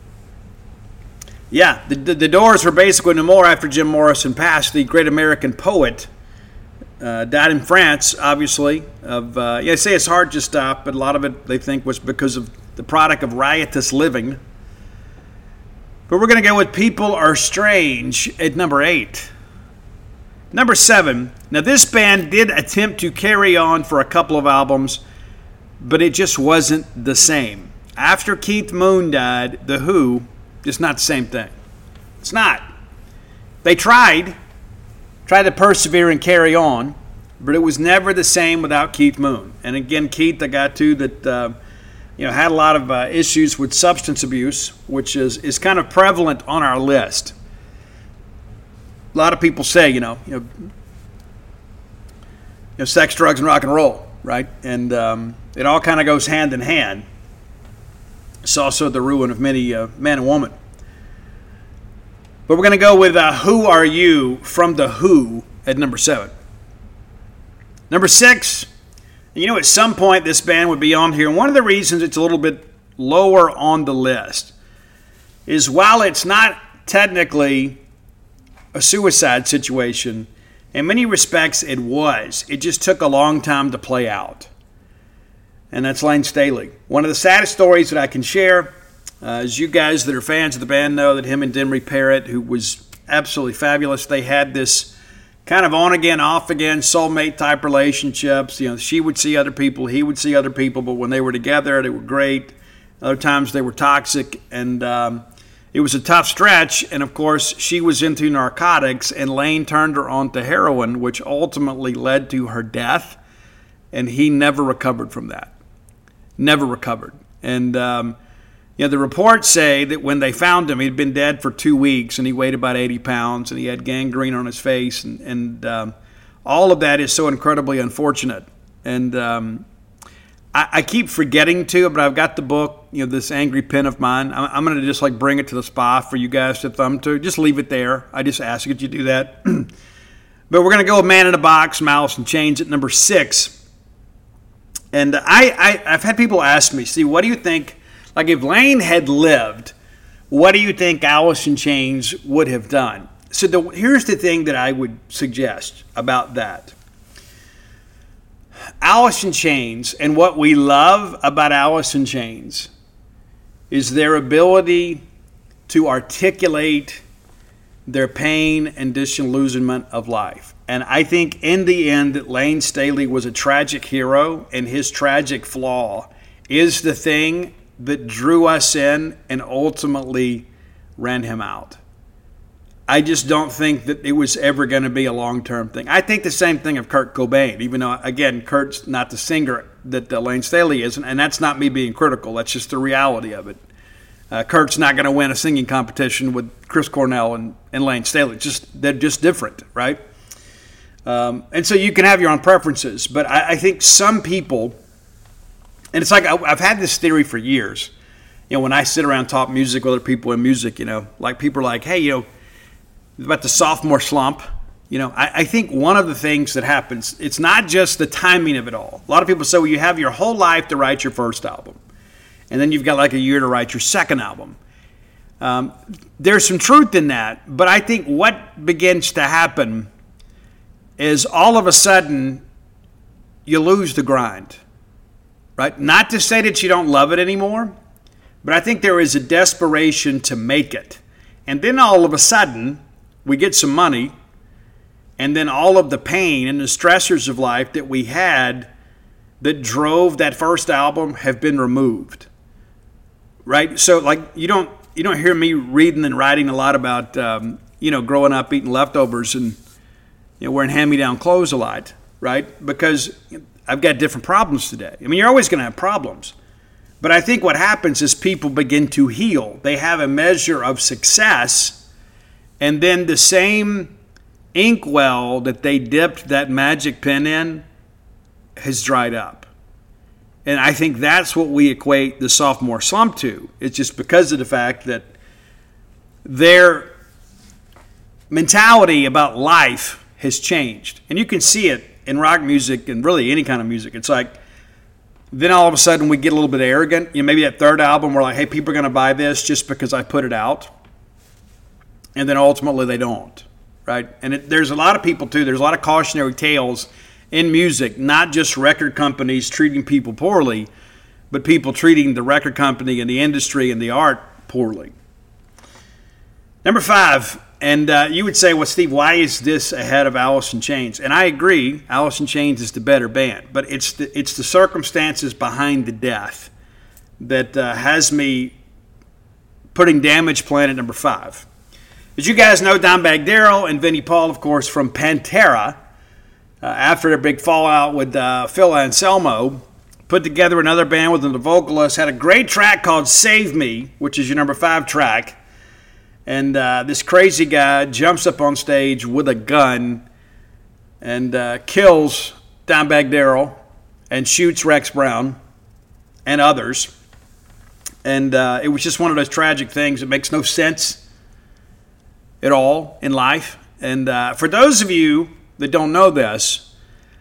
A: Yeah, the Doors were basically no more after Jim Morrison passed. The great American poet died in France, obviously. They say his heart just stopped, but a lot of it they think was because of the product of riotous living. But we're going to go with People Are Strange at number 8. Number 7. Now, this band did attempt to carry on for a couple of albums, but it just wasn't the same. After Keith Moon died, The Who, just not the same thing. It's not. They tried to persevere and carry on, but it was never the same without Keith Moon. And again, Keith, the guy, too, that had a lot of issues with substance abuse, which is kind of prevalent on our list. A lot of people say, sex, drugs, and rock and roll, right? And it all kind of goes hand in hand. It's also the ruin of many man and woman. But we're going to go with Who Are You from The Who at number 7. Number 6, at some point this band would be on here. And one of the reasons it's a little bit lower on the list is while it's not technically a suicide situation, in many respects it was. It just took a long time to play out. and that's Lane Staley. One of the saddest stories that I can share, as you guys that are fans of the band know, that him and Demery Parrott, who was absolutely fabulous, they had this kind of on-again, off-again, soulmate type relationships. You know, she would see other people, he would see other people, but when they were together, they were great. Other times they were toxic, and it was a tough stretch. And, of course, she was into narcotics, and Lane turned her on to heroin, which ultimately led to her death, and he never recovered from that. Never recovered. And, the reports say that when they found him, he'd been dead for 2 weeks, and he weighed about 80 pounds, and he had gangrene on his face, and all of that is so incredibly unfortunate. And I keep forgetting to, but I've got the book, this Angry Pen of mine. I'm going to just bring it to the spa for you guys to thumb to. Just leave it there. I just ask that you do that. But we're going to go with Man in a Box, Alice in Chains at number 6. And I've had people ask me, Steve, what do you think? If Lane had lived, what do you think Alice in Chains would have done? So here's the thing that I would suggest about that. Alice in Chains, and what we love about Alice in Chains, is their ability to articulate their pain and disillusionment of life. And I think in the end that Lane Staley was a tragic hero, and his tragic flaw is the thing that drew us in and ultimately ran him out. I just don't think that it was ever going to be a long-term thing. I think the same thing of Kurt Cobain, even though, again, Kurt's not the singer that Lane Staley is, and that's not me being critical. That's just the reality of it. Kurt's not going to win a singing competition with Chris Cornell and Lane Staley. They're just different, right? And so you can have your own preferences, but I think some people, and it's I've had this theory for years. When I sit around and talk music with other people in music, people are like, hey, about the sophomore slump. I think one of the things that happens, it's not just the timing of it all. A lot of people say, well, you have your whole life to write your first album, and then you've got a year to write your second album. There's some truth in that, but I think what begins to happen is all of a sudden you lose the grind, right? Not to say that you don't love it anymore, but I think there is a desperation to make it. And then all of a sudden, we get some money, and then all of the pain and the stressors of life that we had that drove that first album have been removed, right? So, you don't hear me reading and writing a lot about, growing up eating leftovers and wearing hand-me-down clothes a lot, right? Because I've got different problems today. You're always going to have problems. But I think what happens is people begin to heal. They have a measure of success, and then the same inkwell that they dipped that magic pen in has dried up. And I think that's what we equate the sophomore slump to. It's just because of the fact that their mentality about life has changed. And you can see it in rock music and really any kind of music. It's then all of a sudden we get a little bit arrogant. Maybe that third album we're like, hey, people are going to buy this just because I put it out. And then ultimately they don't, right? And there's a lot of people too. There's a lot of cautionary tales in music, not just record companies treating people poorly, but people treating the record company and the industry and the art poorly. Number 5, and you would say, well, Steve, why is this ahead of Alice in Chains? And I agree, Alice in Chains is the better band, but it's the circumstances behind the death that has me putting Damage Plan at number 5. As you guys know, Dimebag Darrell and Vinnie Paul, of course, from Pantera, after their big fallout with Phil Anselmo, put together another band with the vocalist, had a great track called Save Me, which is your number 5 track. And this crazy guy jumps up on stage with a gun and kills Dimebag Darrell and shoots Rex Brown and others. And it was just one of those tragic things that makes no sense at all in life. And for those of you that don't know this,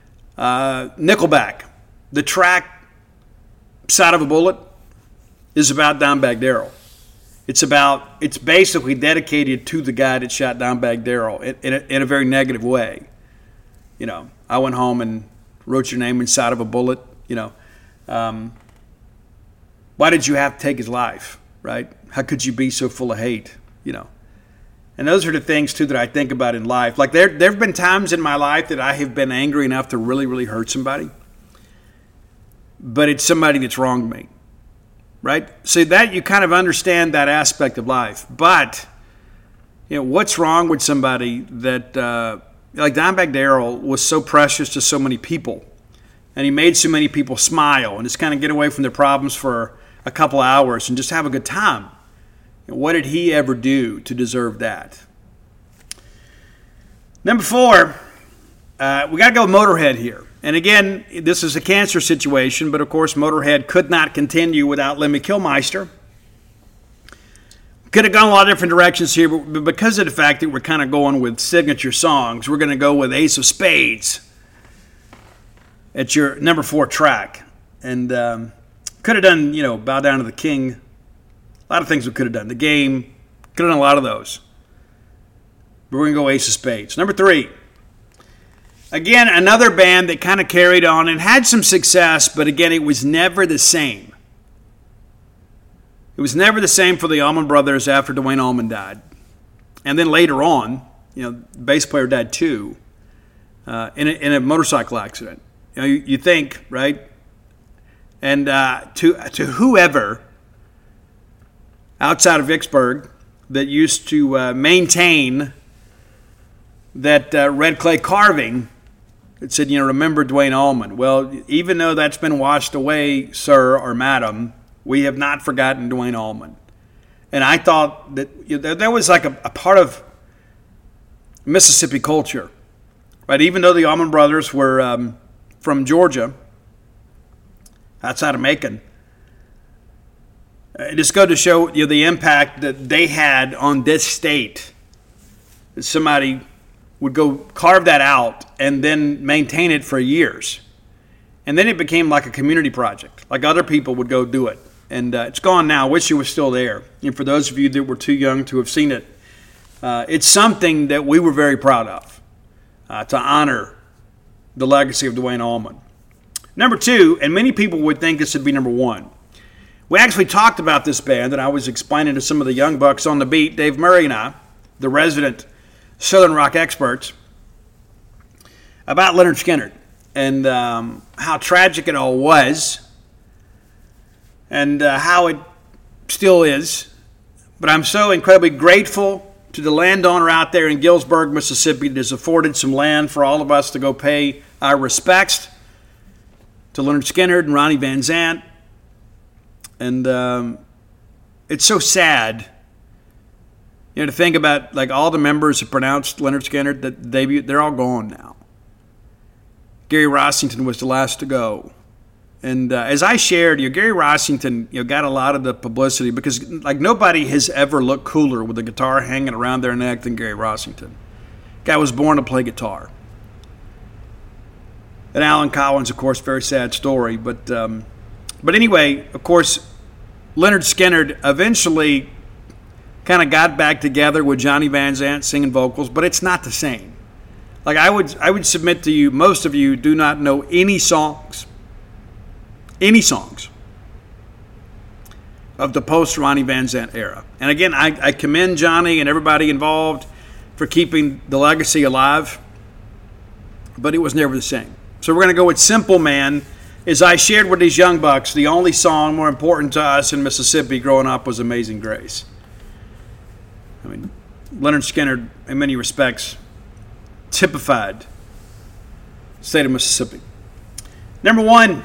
A: Nickelback, the track Side of a Bullet is about Dimebag Darrell. It's basically dedicated to the guy that shot Dimebag Darrell in a very negative way. I went home and wrote your name inside of a bullet. Why did you have to take his life, right? How could you be so full of hate, And those are the things, too, that I think about in life. Like there have been times in my life that I have been angry enough to really, really hurt somebody. But it's somebody that's wronged me, right? So that you kind of understand that aspect of life. But, what's wrong with somebody that, like Dimebag Darrell was so precious to so many people. And he made so many people smile and just kind of get away from their problems for a couple hours and just have a good time. What did he ever do to deserve that? Number 4, we got to go Motorhead here. And again, this is a cancer situation, but of course Motorhead could not continue without Lemmy Kilmister. Could have gone a lot of different directions here, but because of the fact that we're kind of going with signature songs, we're going to go with Ace of Spades. It's your number 4 track. And could have done, Bow Down to the King. A lot of things we could have done. The Game. Could have done a lot of those. But we're going to go Ace of Spades. Number 3. Again, another band that kind of carried on and had some success, but again, it was never the same. It was never the same for the Allman Brothers after Duane Allman died. And then later on, the bass player died too, in a motorcycle accident. You think, right? And to whoever outside of Vicksburg that used to maintain that red clay carving that said, remember Duane Allman. Well, even though that's been washed away, sir or madam, we have not forgotten Duane Allman. And I thought that there was like a part of Mississippi culture, right? Even though the Allman Brothers were from Georgia, outside of Macon, it just goes to show the impact that they had on this state. That somebody would go carve that out and then maintain it for years. And then it became like a community project. Like other people would go do it. And it's gone now. I wish it was still there. And for those of you that were too young to have seen it, it's something that we were very proud of, to honor the legacy of Duane Allman. Number 2, and many people would think this would be number 1. We actually talked about this band, and I was explaining to some of the young bucks on the beat, Dave Murray and I, the resident Southern rock experts, about Lynyrd Skynyrd and how tragic it all was and how it still is. But I'm so incredibly grateful to the landowner out there in Gillsburg, Mississippi that has afforded some land for all of us to go pay our respects to Lynyrd Skynyrd and Ronnie Van Zant. And it's so sad, to think about like all the members who pronounced Lynyrd Skynyrd that they're all gone now. Gary Rossington was the last to go. And as I shared, Gary Rossington got a lot of the publicity because like nobody has ever looked cooler with a guitar hanging around their neck than Gary Rossington. Guy was born to play guitar. And Alan Collins, of course, very sad story. But anyway, of course, Lynyrd Skynyrd eventually kind of got back together with Johnny Van Zant singing vocals, but it's not the same. Like I would submit to you, most of you do not know any songs of the post-Ronnie Van Zant era. And again, I commend Johnny and everybody involved for keeping the legacy alive, but it was never the same. So we're going to go with Simple Man. As I shared with these young bucks, the only song more important to us in Mississippi growing up was Amazing Grace. I mean, Lynyrd Skynyrd, in many respects, typified the state of Mississippi. Number 1,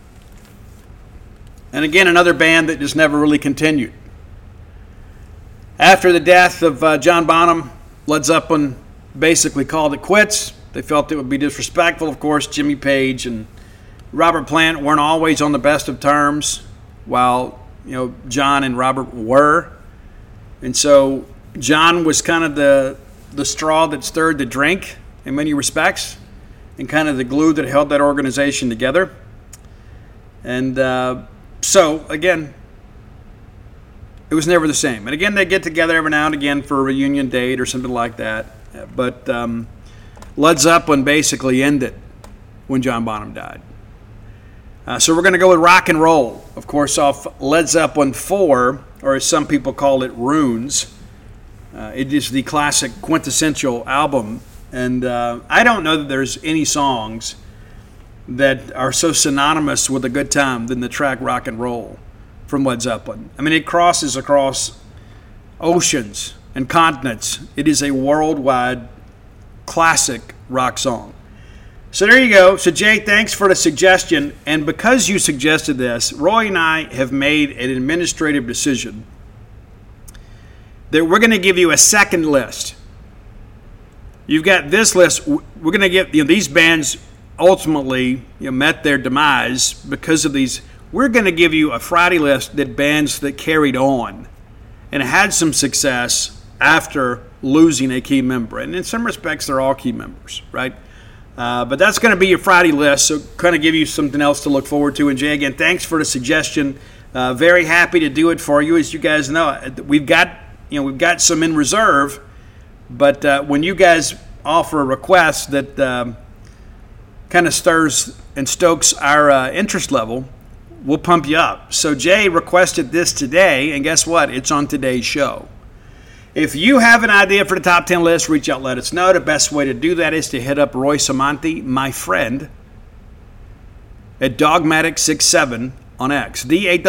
A: and again, another band that just never really continued. After the death of John Bonham, Led Zeppelin basically called it quits. They felt it would be disrespectful. Of course, Jimmy Page and Robert Plant weren't always on the best of terms, while John and Robert were. And so John was kind of the straw that stirred the drink in many respects and kind of the glue that held that organization together. And so, again, it was never the same. And again, they get together every now and again for a reunion date or something like that. But Led Zeppelin basically ended when John Bonham died. So we're going to go with Rock and Roll, of course, off Led Zeppelin 4, or as some people call it, Runes. It is the classic quintessential album, and I don't know that there's any songs that are so synonymous with a good time than the track Rock and Roll from Led Zeppelin. I mean, it crosses across oceans and continents. It is a worldwide classic rock song. So there you go. So Jay, thanks for the suggestion. And because you suggested this, Roy and I have made an administrative decision that we're going to give you a second list. You've got this list. We're going to give these bands ultimately met their demise because of these. We're going to give you a Friday list that bands that carried on and had some success after losing a key member. And in some respects, they're all key members, right? But that's going to be your Friday list, so kind of give you something else to look forward to. And Jay, again, thanks for the suggestion. Very happy to do it for you. As you guys know, we've got some in reserve, but when you guys offer a request that kind of stirs and stokes our interest level, we'll pump you up. So Jay requested this today, and guess what? It's on today's show. If you have an idea for the top 10 list, reach out, let us know. The best way to do that is to hit up Roy Samanti, my friend, at Dogmatic67 on X.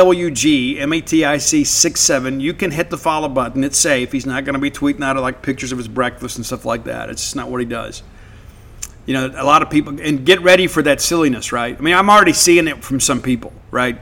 A: DAWGMATIC67. You can hit the follow button. It's safe. He's not going to be tweeting out like pictures of his breakfast and stuff like that. It's just not what he does. A lot of people, and get ready for that silliness, right? I mean, I'm already seeing it from some people, right?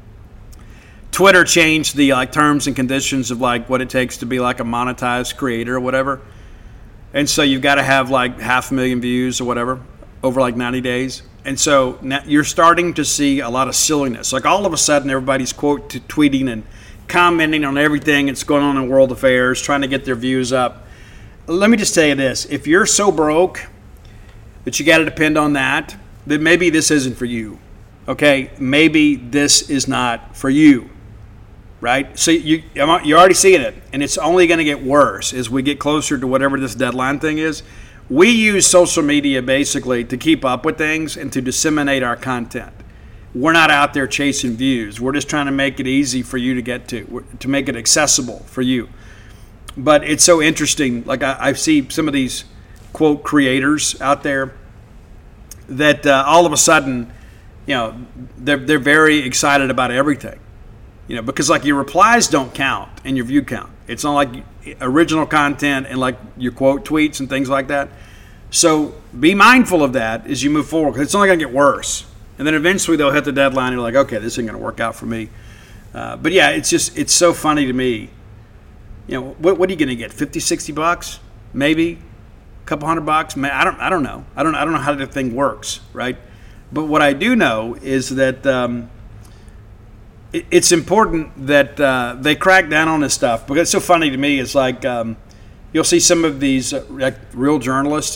A: Twitter changed the terms and conditions of what it takes to be a monetized creator or whatever. And so you've got to have 500,000 views or whatever over 90 days. And so now you're starting to see a lot of silliness. All of a sudden everybody's tweeting and commenting on everything that's going on in world affairs, trying to get their views up. Let me just tell you this. If you're so broke that you got to depend on that, then maybe this isn't for you. Okay? Maybe this is not for you. Right? So you're already seeing it, and it's only going to get worse as we get closer to whatever this deadline thing is. We use social media basically to keep up with things and to disseminate our content. We're not out there chasing views. We're just trying to make it easy for you to get to make it accessible for you. But it's so interesting. I see some of these, quote, creators out there that all of a sudden, they're very excited about everything. Because your replies don't count and your view count. It's not like original content and your quote tweets and things like that. So be mindful of that as you move forward, because it's only going to get worse. And then eventually they'll hit the deadline and you're like, okay, this isn't going to work out for me. But yeah, it's so funny to me. What are you going to get? $50, $60? Maybe a couple $100? I don't know. I don't know how the thing works, right? But what I do know is that it's important that they crack down on this stuff, because it's so funny to me. It's you'll see some of these real journalists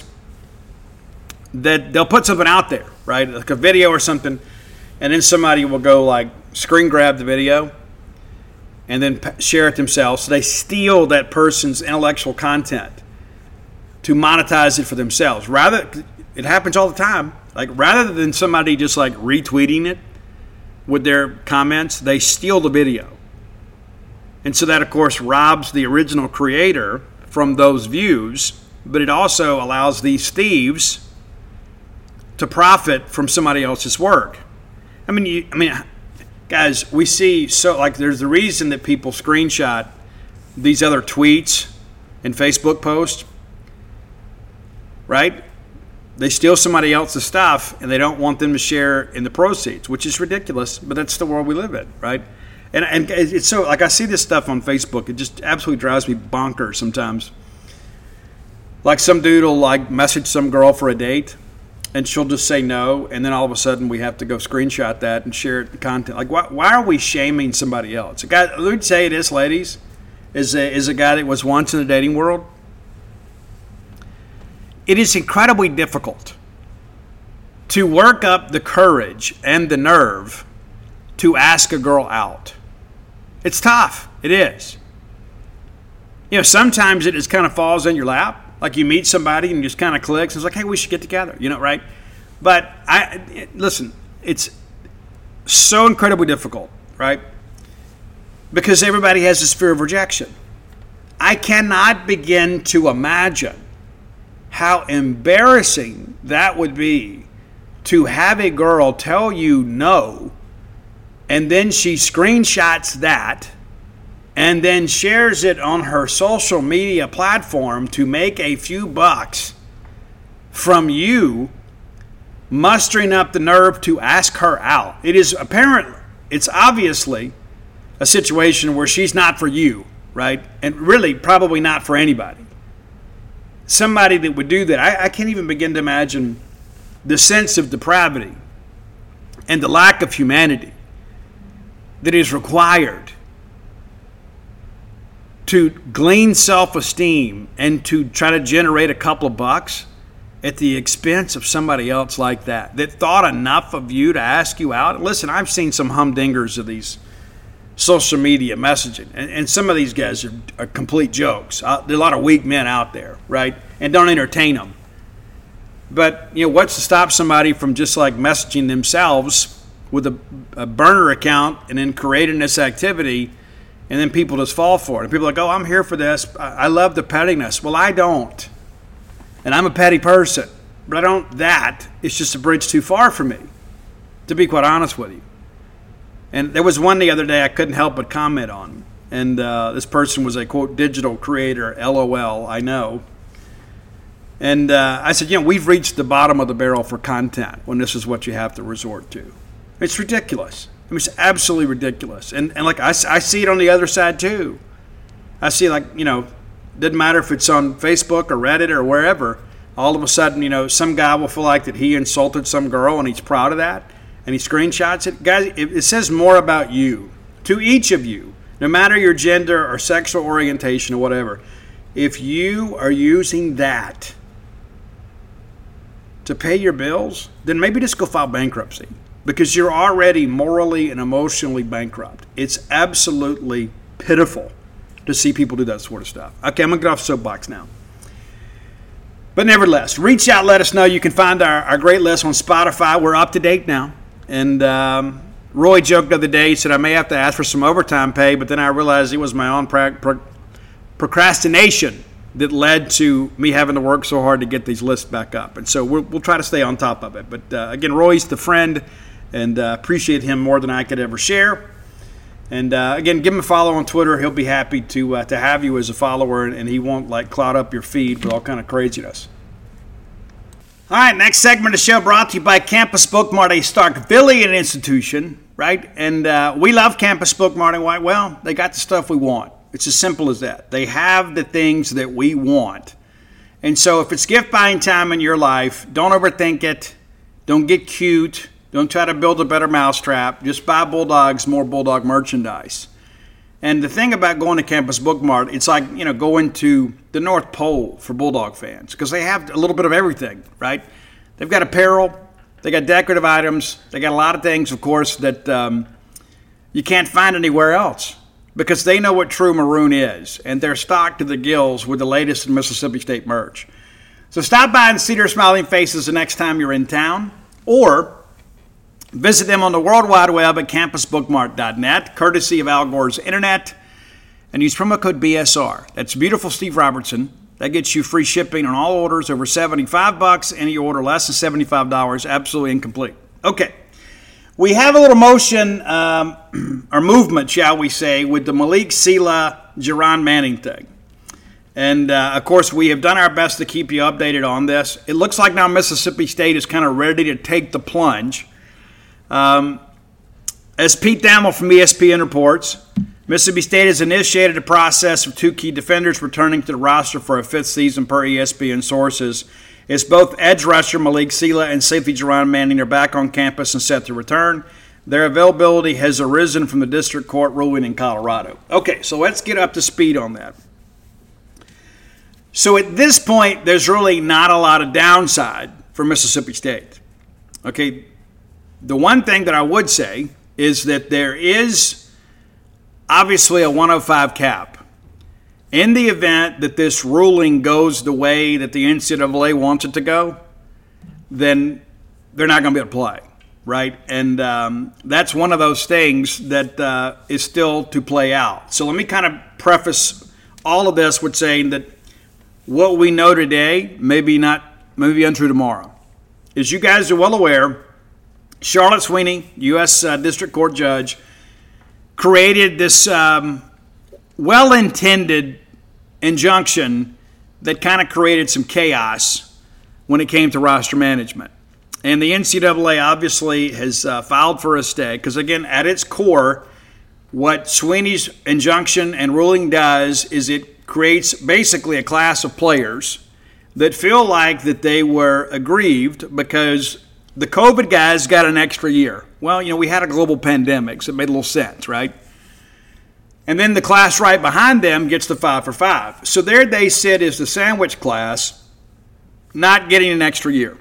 A: that they'll put something out there, right, like a video or something, and then somebody will go screen grab the video and then share it themselves. So they steal that person's intellectual content to monetize it for themselves. It happens all the time. Rather than somebody just retweeting it with their comments, they steal the video. And so that, of course, robs the original creator from those views, but it also allows these thieves to profit from somebody else's work. I mean, guys, we see there's the reason that people screenshot these other tweets and Facebook posts, right? They steal somebody else's stuff, and they don't want them to share in the proceeds, which is ridiculous, but that's the world we live in, right? And it's so, I see this stuff on Facebook. It just absolutely drives me bonkers sometimes. Some dude will, message some girl for a date, and she'll just say no, and then all of a sudden we have to go screenshot that and share it, the content. Why are we shaming somebody else? A guy, let me tell you this, ladies, is a guy that was once in the dating world. It is incredibly difficult to work up the courage and the nerve to ask a girl out. It's tough. It is. Sometimes it just kind of falls in your lap. You meet somebody and just kind of clicks. And it's hey, we should get together, right? But listen, so incredibly difficult, right? Because everybody has this fear of rejection. I cannot begin to imagine how embarrassing that would be to have a girl tell you no, and then she screenshots that and then shares it on her social media platform to make a few bucks from you mustering up the nerve to ask her out. It's obviously a situation where she's not for you, right? And really probably not for anybody. Somebody that would do that, I can't even begin to imagine the sense of depravity and the lack of humanity that is required to glean self-esteem and to try to generate a couple of bucks at the expense of somebody else like that thought enough of you to ask you out. Listen, I've seen some humdingers of these social media messaging, and some of these guys are complete jokes. There are a lot of weak men out there, right? And don't entertain them. But, what's to stop somebody from just like messaging themselves with a burner account and then creating this activity, and then people just fall for it. And people are like, oh, I'm here for this. I love the pettiness. Well, I don't. And I'm a petty person. But it's just a bridge too far for me, to be quite honest with you. And there was one the other day I couldn't help but comment on. And this person was a, quote, digital creator, LOL, I know. And I said, we've reached the bottom of the barrel for content when this is what you have to resort to. It's ridiculous. It's absolutely ridiculous. And like I see it on the other side too. I see doesn't matter if it's on Facebook or Reddit or wherever, all of a sudden, some guy will feel like that he insulted some girl and he's proud of that. And he screenshots it. Guys, it says more about you, to each of you, no matter your gender or sexual orientation or whatever. If you are using that to pay your bills, then maybe just go file bankruptcy, because you're already morally and emotionally bankrupt. It's absolutely pitiful to see people do that sort of stuff. Okay, I'm going to get off soapbox now. But nevertheless, reach out, let us know. You can find our great list on Spotify. We're up to date now. And Roy joked the other day, he said, I may have to ask for some overtime pay, but then I realized it was my own procrastination that led to me having to work so hard to get these lists back up. And so we'll try to stay on top of it. But again, Roy's the friend, and appreciate him more than I could ever share. And again, give him a follow on Twitter. He'll be happy to have you as a follower, and he won't cloud up your feed with all kind of craziness. All right, next segment of the show brought to you by Campus Bookmart, a Starkvillian institution, right? And we love Campus Bookmart. Why? Well, they got the stuff we want. It's as simple as that. They have the things that we want. And so if it's gift buying time in your life, don't overthink it. Don't get cute. Don't try to build a better mousetrap. Just buy Bulldogs more Bulldog merchandise. And the thing about going to Campus Bookmart, it's like, going to the North Pole for Bulldog fans, because they have a little bit of everything, right? They've got apparel, they got decorative items, they got a lot of things, of course, that you can't find anywhere else, because they know what true maroon is, and they're stocked to the gills with the latest in Mississippi State merch. So stop by and see their smiling faces the next time you're in town, or visit them on the World Wide Web at campusbookmart.net, courtesy of Al Gore's Internet, and use promo code BSR. That's Beautiful Steve Robertson. That gets you free shipping on all orders over $75. Any order less than $75, absolutely incomplete. Okay, we have a little motion, or movement, shall we say, with the Malik Sela, Jerron Manning thing. And, of course, we have done our best to keep you updated on this. It looks like now Mississippi State is kind of ready to take the plunge. As Pete Thamel from ESPN reports, Mississippi State has initiated a process of two key defenders returning to the roster for a fifth season per ESPN sources. It's both edge rusher Malik Sela and safety Jerron Manning are back on campus and set to return. Their availability has arisen from the district court ruling in Colorado. Okay, so let's get up to speed on that. So at this point, there's really not a lot of downside for Mississippi State. Okay, the one thing that I would say is that there is obviously a 105 cap. In the event that this ruling goes the way that the NCAA wants it to go, then they're not going to be able to play. right? And that's one of those things that is still to play out. So let me kind of preface all of this with saying that what we know today may be untrue tomorrow. As you guys are well aware, Charlotte Sweeney, U.S. District Court judge, created this well-intended injunction that kind of created some chaos when it came to roster management. And the NCAA obviously has filed for a stay because, again, at its core, what Sweeney's injunction and ruling does is it creates basically a class of players that feel like that they were aggrieved because the COVID guys got an extra year. Well, we had a global pandemic, so it made a little sense, right? And then the class right behind them gets the 5 for 5. So there they sit as the sandwich class, not getting an extra year.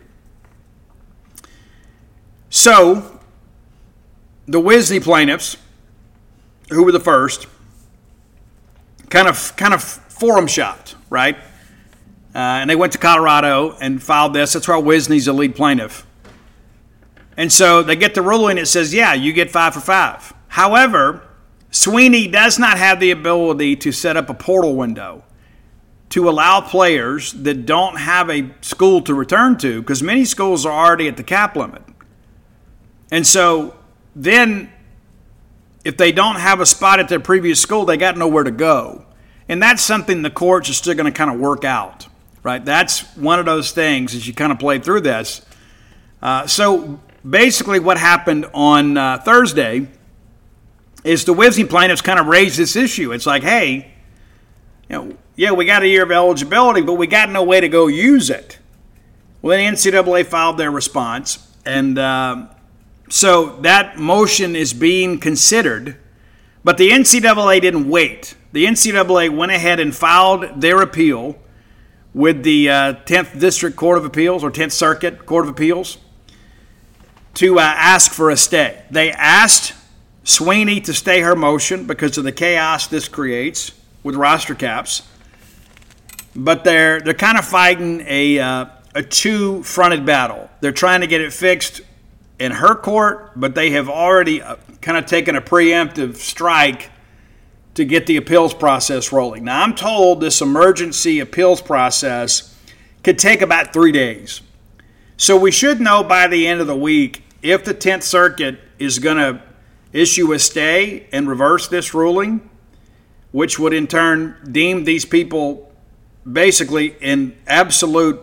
A: So the WSNY plaintiffs, who were the first, kind of forum shopped, right? And they went to Colorado and filed this. That's why WSNY's the lead plaintiff. And so they get the ruling that says, yeah, you get 5 for 5. However, Sweeney does not have the ability to set up a portal window to allow players that don't have a school to return to, because many schools are already at the cap limit. And so then if they don't have a spot at their previous school, they got nowhere to go. And that's something the courts are still going to kind of work out, right? That's one of those things as you kind of play through this. So basically what happened on Thursday is the WSNY plaintiffs kind of raised this issue. It's like, hey, yeah, we got a year of eligibility, but we got no way to go use it. Well, then the NCAA filed their response, and so that motion is being considered, but the NCAA didn't wait. The NCAA went ahead and filed their appeal with the 10th District Court of Appeals, or 10th Circuit Court of Appeals, to ask for a stay. They asked Sweeney to stay her motion because of the chaos this creates with roster caps. But they're kind of fighting a two-fronted battle. They're trying to get it fixed in her court, but they have already kind of taken a preemptive strike to get the appeals process rolling. Now, I'm told this emergency appeals process could take about 3 days. So we should know by the end of the week if the 10th Circuit is going to issue a stay and reverse this ruling, which would in turn deem these people basically in absolute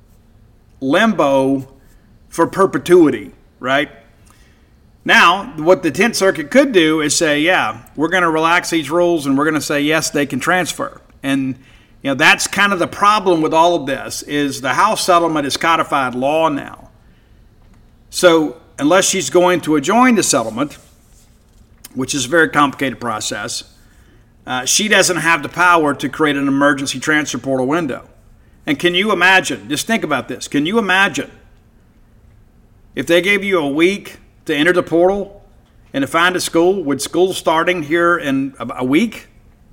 A: limbo for perpetuity, right? Now, what the 10th Circuit could do is say, yeah, we're going to relax these rules and we're going to say, yes, they can transfer. And that's kind of the problem with all of this is the House settlement is codified law now. So unless she's going to adjoin the settlement, which is a very complicated process, she doesn't have the power to create an emergency transfer portal window. And can you imagine, just think about this, can you imagine if they gave you a week to enter the portal and to find a school, with school starting here in a week?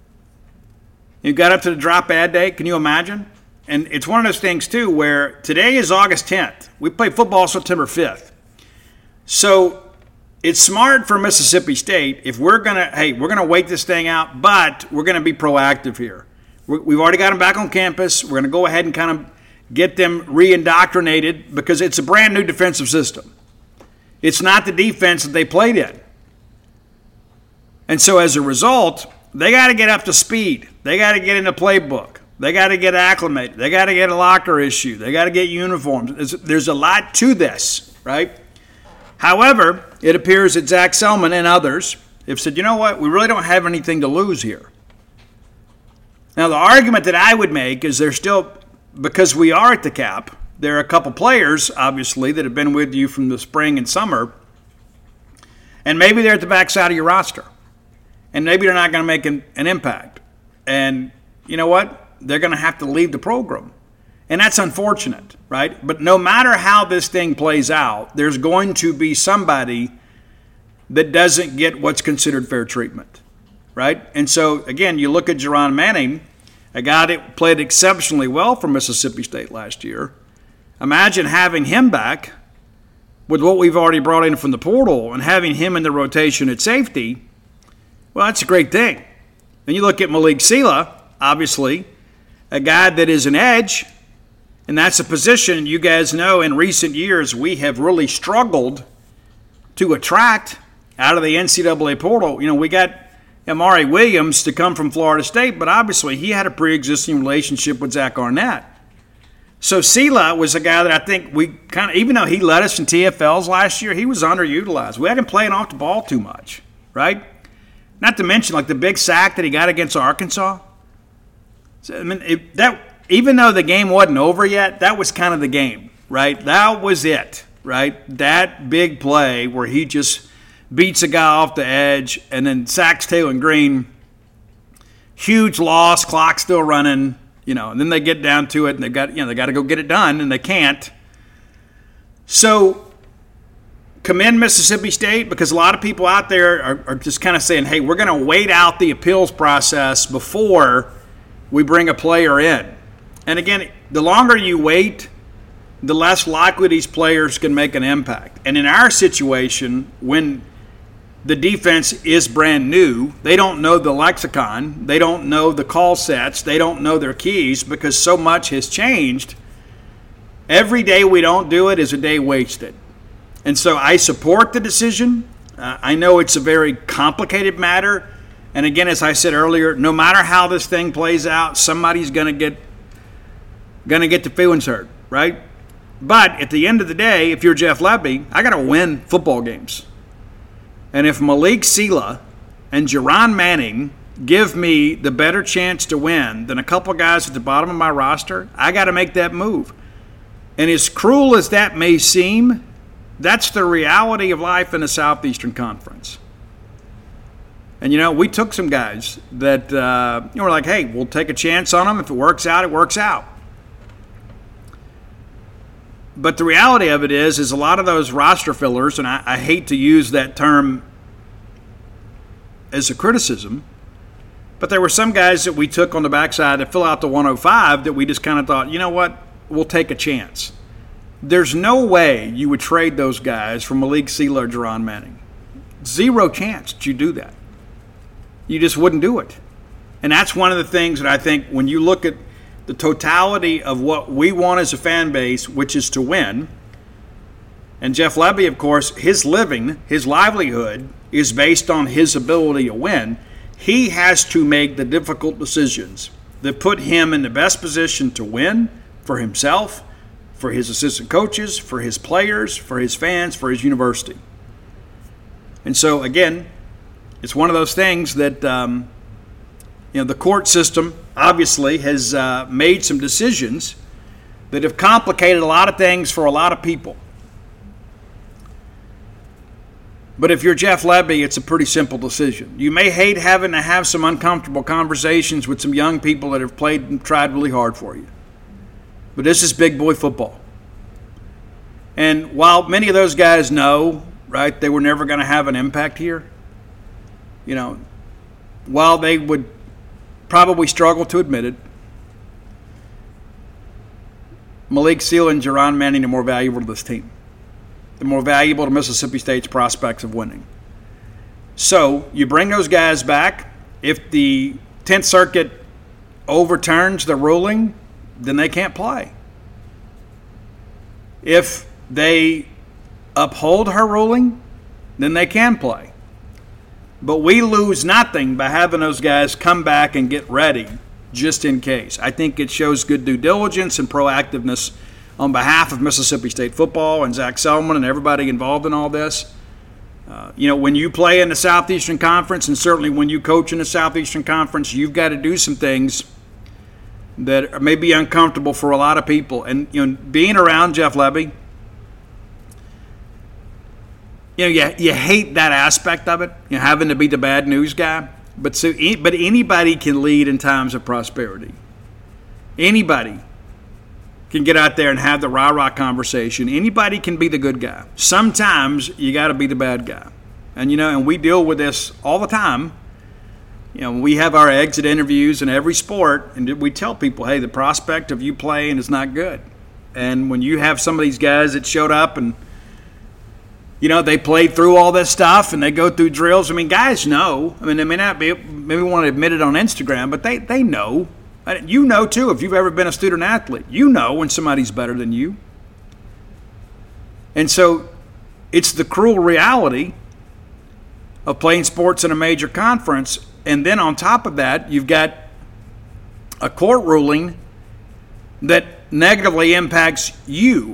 A: You got up to the drop-add date, can you imagine? And it's one of those things, too, where today is August 10th. We play football September 5th. So it's smart for Mississippi State if we're going to wait this thing out, but we're going to be proactive here. We've already got them back on campus. We're going to go ahead and kind of get them re-indoctrinated because it's a brand new defensive system. It's not the defense that they played in. And so as a result, they got to get up to speed. They got to get in the playbook. They got to get acclimated. They got to get a locker issue. They got to get uniforms. There's a lot to this, right? However, it appears that Zach Selman and others have said, you know what, we really don't have anything to lose here. Now, the argument that I would make is there's still, because we are at the cap, there are a couple players, obviously, that have been with you from the spring and summer, and maybe they're at the backside of your roster, and maybe they're not going to make an impact. And you know what? They're going to have to leave the program. And that's unfortunate, right? But no matter how this thing plays out, there's going to be somebody that doesn't get what's considered fair treatment, right? And so, again, you look at Jerron Manning, a guy that played exceptionally well for Mississippi State last year. Imagine having him back with what we've already brought in from the portal and having him in the rotation at safety, well, that's a great thing. And you look at Malik Sela, obviously, a guy that is an edge, and that's a position you guys know in recent years we have really struggled to attract out of the NCAA portal. We got Amari Williams to come from Florida State, but obviously he had a pre-existing relationship with Zach Arnett. So Sela was a guy that I think we kind of, even though he led us in TFLs last year, he was underutilized. We had him playing off the ball too much, right? Not to mention like the big sack that he got against Arkansas. So, even though the game wasn't over yet, that was kind of the game, right? That was it, right? That big play where he just beats a guy off the edge and then sacks Taylor Green. Huge loss, clock still running. And then they get down to it, and they got to go get it done, and they can't. So, commend Mississippi State, because a lot of people out there are just kind of saying, hey, we're going to wait out the appeals process before we bring a player in. And again, the longer you wait, the less likely these players can make an impact. And in our situation, when the defense is brand new, they don't know the lexicon, they don't know the call sets, they don't know their keys because so much has changed. Every day we don't do it is a day wasted. And so I support the decision. I know it's a very complicated matter. And again, as I said earlier, no matter how this thing plays out, somebody's going to get the feelings hurt, right? But at the end of the day, if you're Jeff Lebby, I got to win football games. And if Malik Sela and Jerron Manning give me the better chance to win than a couple guys at the bottom of my roster, I got to make that move. And as cruel as that may seem, that's the reality of life in the Southeastern Conference. And, we took some guys that were like, hey, we'll take a chance on them. If it works out, it works out. But the reality of it is a lot of those roster fillers, and I hate to use that term as a criticism, but there were some guys that we took on the backside to fill out the 105 that we just kind of thought, you know what, we'll take a chance. There's no way you would trade those guys for Malik Sela or Jerron Manning. Zero chance that you do that. You just wouldn't do it. And that's one of the things that I think when you look at the totality of what we want as a fan base, which is to win. And Jeff Lebby, of course, his living, his livelihood is based on his ability to win. He has to make the difficult decisions that put him in the best position to win for himself, for his assistant coaches, for his players, for his fans, for his university. And so, again, it's one of those things that the court system obviously has made some decisions that have complicated a lot of things for a lot of people. But if you're Jeff Lebby, it's a pretty simple decision. You may hate having to have some uncomfortable conversations with some young people that have played and tried really hard for you. But this is big boy football. And while many of those guys know, right, they were never going to have an impact here, while they would probably struggle to admit it, Malik Sela and Jerron Manning are more valuable to this team. They're more valuable to Mississippi State's prospects of winning. So you bring those guys back. If the 10th Circuit overturns the ruling, then they can't play. If they uphold her ruling, then they can play. But we lose nothing by having those guys come back and get ready just in case. I think it shows good due diligence and proactiveness on behalf of Mississippi State football and Zach Selman and everybody involved in all this. When you play in the Southeastern Conference, and certainly when you coach in the Southeastern Conference, you've got to do some things that may be uncomfortable for a lot of people. And being around Jeff Lebby, you hate that aspect of it, having to be the bad news guy. But anybody can lead in times of prosperity. Anybody can get out there and have the rah-rah conversation. Anybody can be the good guy. Sometimes you got to be the bad guy. And we deal with this all the time. We have our exit interviews in every sport, and we tell people, hey, the prospect of you playing is not good. And when you have some of these guys that showed up and They played through all this stuff and they go through drills. I mean, guys know. I mean, they may not be, maybe want to admit it on Instagram, but they know. You know, too, if you've ever been a student athlete. You know when somebody's better than you. And so it's the cruel reality of playing sports in a major conference. And then on top of that, you've got a court ruling that negatively impacts you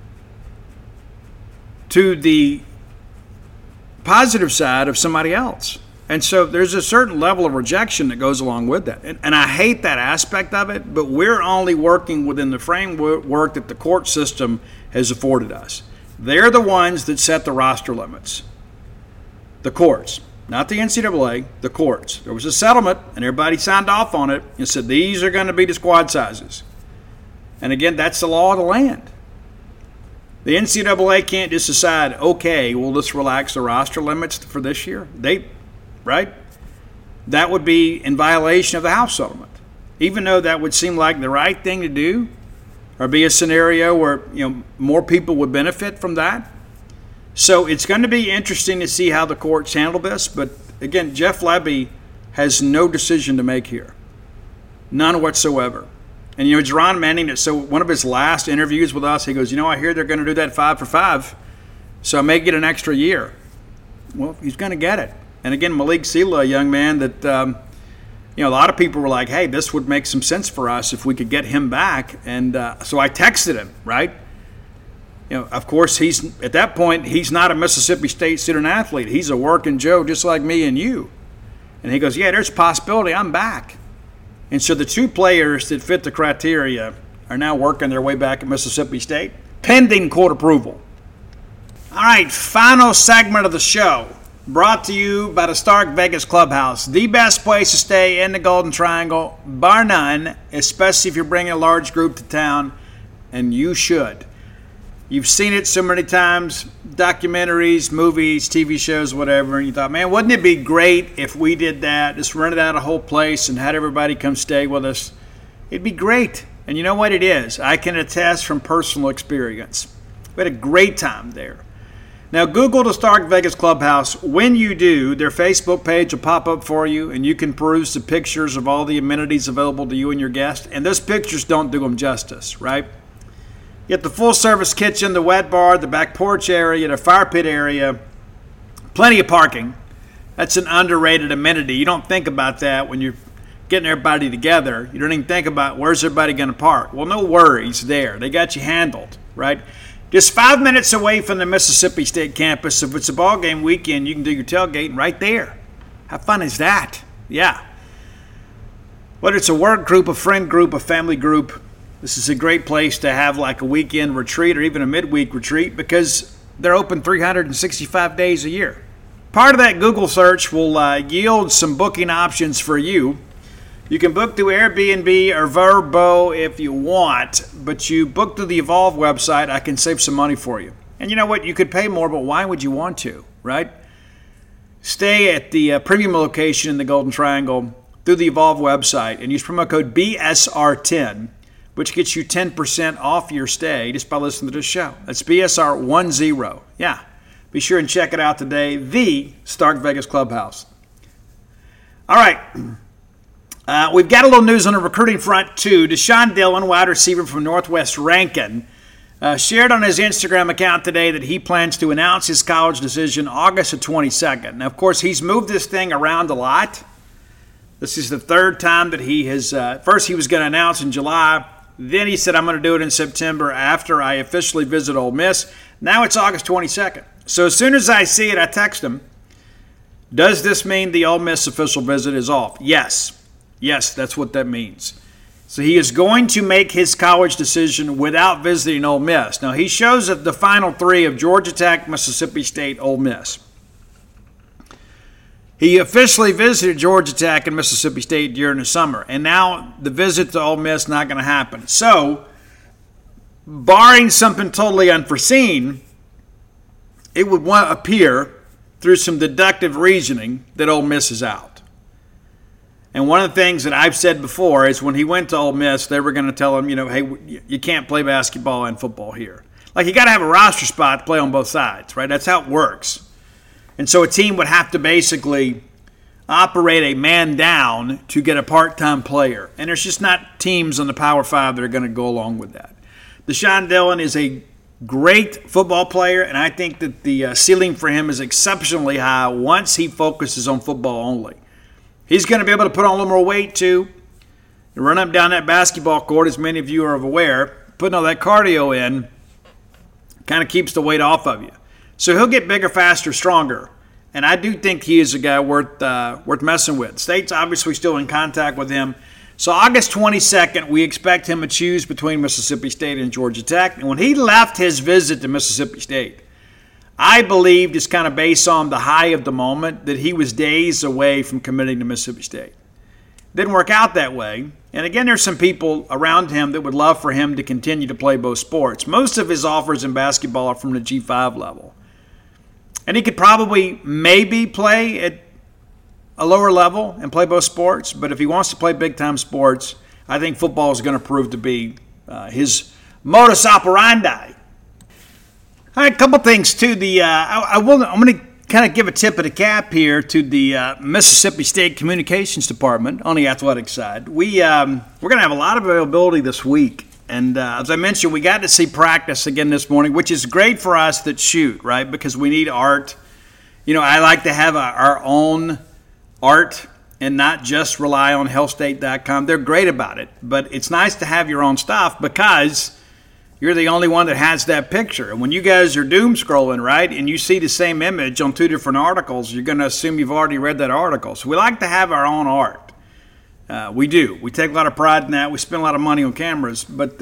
A: to the positive side of somebody else. And so there's a certain level of rejection that goes along with that. And I hate that aspect of it, but we're only working within the framework that the court system has afforded us. They're the ones that set the roster limits. The courts, not the NCAA, the courts. There was a settlement, and everybody signed off on it and said these are going to be the squad sizes. And again, that's the law of the land. The NCAA can't just decide, okay, well, let's relax the roster limits for this year. Right? That would be in violation of the House settlement. Even though that would seem like the right thing to do, or be a scenario where more people would benefit from that. So it's going to be interesting to see how the courts handle this. But again, Jeff Lebby has no decision to make here. None whatsoever. And Jerron Manning, so one of his last interviews with us, he goes, I hear they're going to do that 5 for 5, so I may get an extra year. Well, he's going to get it. And again, Malik Sealy, a young man that, a lot of people were like, hey, this would make some sense for us if we could get him back. And so I texted him, right? Of course, at that point, he's not a Mississippi State student athlete. He's a working Joe just like me and you. And he goes, yeah, there's a possibility I'm back. And so the two players that fit the criteria are now working their way back at Mississippi State, pending court approval. All right, final segment of the show. Brought to you by the Stark Vegas Clubhouse, the best place to stay in the Golden Triangle, bar none, especially if you're bringing a large group to town, and you should. You've seen it so many times, documentaries, movies, TV shows, whatever, and you thought, man, wouldn't it be great if we did that, just rented out a whole place and had everybody come stay with us? It'd be great. And you know what it is? I can attest from personal experience. We had a great time there. Now, Google the Stark Vegas Clubhouse. When you do, their Facebook page will pop up for you, and you can peruse the pictures of all the amenities available to you and your guests. And those pictures don't do them justice, right? You get the full-service kitchen, the wet bar, the back porch area, the fire pit area, plenty of parking. That's an underrated amenity. You don't think about that when you're getting everybody together. You don't even think about where's everybody going to park. Well, no worries there. They got you handled, right? Just 5 minutes away from the Mississippi State campus. If it's a ball game weekend, you can do your tailgating right there. How fun is that? Yeah. Whether it's a work group, a friend group, a family group, this is a great place to have like a weekend retreat or even a midweek retreat because they're open 365 days a year. Part of that Google search will yield some booking options for you. You can book through Airbnb or Vrbo if you want, but you book through the Evolve website, I can save some money for you. And you know what? You could pay more, but why would you want to, right? Stay at the premium location in the Golden Triangle through the Evolve website and use promo code BSR10, which gets you 10% off your stay just by listening to this show. That's BSR10. Yeah. Be sure and check it out today, the Stark Vegas Clubhouse. All right. We've got a little news on the recruiting front, too. Deshaun Dillon, wide receiver from Northwest Rankin, shared on his Instagram account today that he plans to announce his college decision August the 22nd. Now, of course, he's moved this thing around a lot. This is the third time that he has first he was going to announce in July. Then he said, I'm going to do it in September after I officially visit Ole Miss. Now it's August 22nd. So as soon as I see it, I text him, does this mean the Ole Miss official visit is off? Yes. Yes, that's what that means. So he is going to make his college decision without visiting Ole Miss. Now, he shows at the final three of Georgia Tech, Mississippi State, Ole Miss. He officially visited Georgia Tech and Mississippi State during the summer, and now the visit to Ole Miss not going to happen. So, barring something totally unforeseen, it would appear through some deductive reasoning that Ole Miss is out. And one of the things that I've said before is when he went to Ole Miss, they were going to tell him, hey, you can't play basketball and football here. Like, you got to have a roster spot to play on both sides, right? That's how it works. And so a team would have to basically operate a man down to get a part-time player. And there's just not teams on the Power 5 that are going to go along with that. Deshaun Dillon is a great football player, and I think that the ceiling for him is exceptionally high once he focuses on football only. He's going to be able to put on a little more weight, too. Run up down that basketball court, as many of you are aware, putting all that cardio in kind of keeps the weight off of you. So he'll get bigger, faster, stronger. And I do think he is a guy worth messing with. State's obviously still in contact with him. So August 22nd, we expect him to choose between Mississippi State and Georgia Tech. And when he left his visit to Mississippi State, I believed, just kind of based on the high of the moment, that he was days away from committing to Mississippi State. Didn't work out that way. And again, there's some people around him that would love for him to continue to play both sports. Most of his offers in basketball are from the G5 level. And he could probably maybe play at a lower level and play both sports. But if he wants to play big-time sports, I think football is going to prove to be his modus operandi. All right, a couple things, too. I'm going to kind of give a tip of the cap here to the Mississippi State Communications Department on the athletic side. We're going to have a lot of availability this week. And as I mentioned, we got to see practice again this morning, which is great for us that shoot, right? Because we need art. You know, I like to have our own art and not just rely on healthstate.com. They're great about it. But it's nice to have your own stuff because you're the only one that has that picture. And when you guys are doom scrolling, right, and you see the same image on two different articles, you're going to assume you've already read that article. So we like to have our own art. We do. We take a lot of pride in that. We spend a lot of money on cameras. But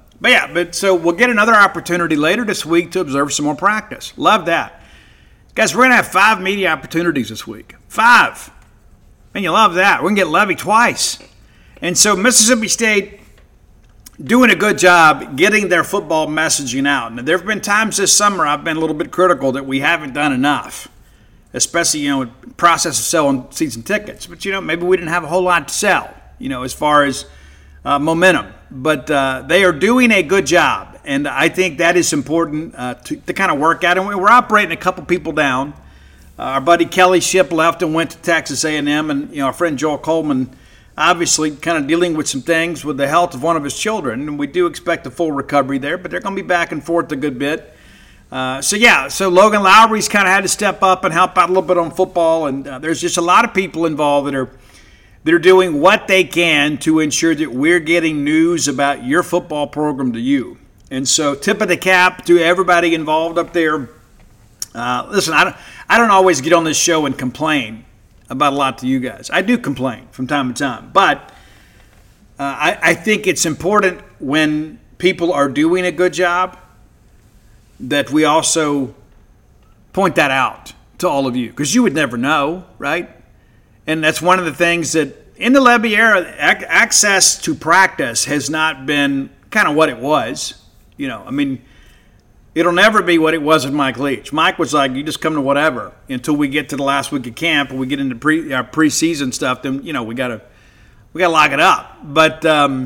A: so we'll get another opportunity later this week to observe some more practice. Love that. Guys, we're going to have 5 media opportunities this week. 5. Man, you love that. We're going to get Levy twice. And so Mississippi State doing a good job getting their football messaging out. Now, there have been times this summer I've been a little bit critical that we haven't done enough, especially, process of selling season tickets. But, maybe we didn't have a whole lot to sell, as far as momentum. But they are doing a good job, and I think that is important to kind of work out. And we're operating a couple people down. Our buddy Kelly Shipp left and went to Texas A&M, and, our friend Joel Coleman obviously kind of dealing with some things with the health of one of his children. And we do expect a full recovery there, but they're going to be back and forth a good bit. So Logan Lowry's kind of had to step up and help out a little bit on football, and there's just a lot of people involved that are doing what they can to ensure that we're getting news about your football program to you. And so, tip of the cap to everybody involved up there. Listen, I don't always get on this show and complain about a lot to you guys. I do complain from time to time, but I think it's important when people are doing a good job that we also point that out to all of you, because you would never know, right? And that's one of the things that in the Levy era, access to practice has not been kind of what it was. It'll never be what it was with Mike Leach. Mike was like, you just come to whatever until we get to the last week of camp and we get into our preseason stuff. Then we gotta lock it up. But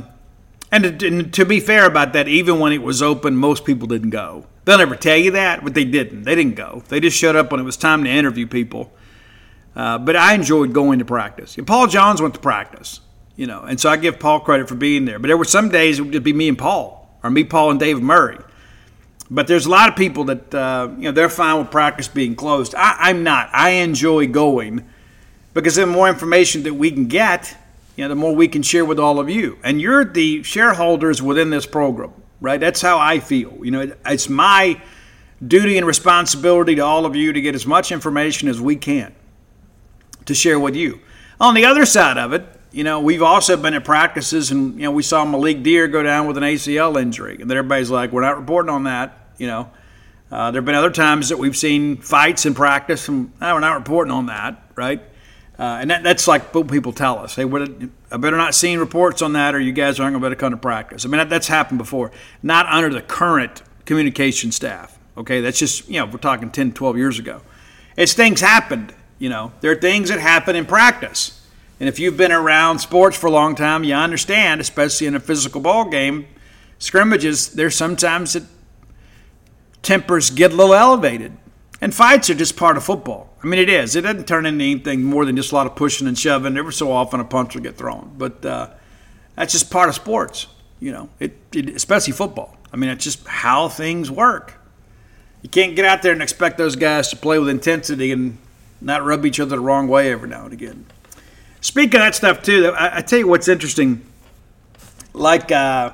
A: and to be fair about that, even when it was open, most people didn't go. They'll never tell you that, but they didn't. They didn't go. They just showed up when it was time to interview people. But I enjoyed going to practice. And Paul Jones went to practice, and so I give Paul credit for being there. But there were some days it would just be me and Paul, or me, Paul, and David Murray. But there's a lot of people that, they're fine with practice being closed. I'm not. I enjoy going because the more information that we can get, the more we can share with all of you. And you're the shareholders within this program, right? That's how I feel. It's my duty and responsibility to all of you to get as much information as we can to share with you. On the other side of it, we've also been at practices and, we saw Malik Deer go down with an ACL injury. And then everybody's like, we're not reporting on that, There have been other times that we've seen fights in practice and we're not reporting on that, right? And that's like what people tell us. Hey, I better not see reports on that or you guys aren't going to better come to practice. I mean, that's happened before. Not under the current communication staff, okay? That's just, we're talking 10, 12 years ago. As things happened, there are things that happen in practice. And if you've been around sports for a long time, you understand, especially in a physical ball game, scrimmages, there's sometimes that tempers get a little elevated. And fights are just part of football. I mean, it is. It doesn't turn into anything more than just a lot of pushing and shoving. Every so often a punch will get thrown. But that's just part of sports, especially football. I mean, it's just how things work. You can't get out there and expect those guys to play with intensity and not rub each other the wrong way every now and again. Speaking of that stuff, too, I tell you what's interesting. Like, I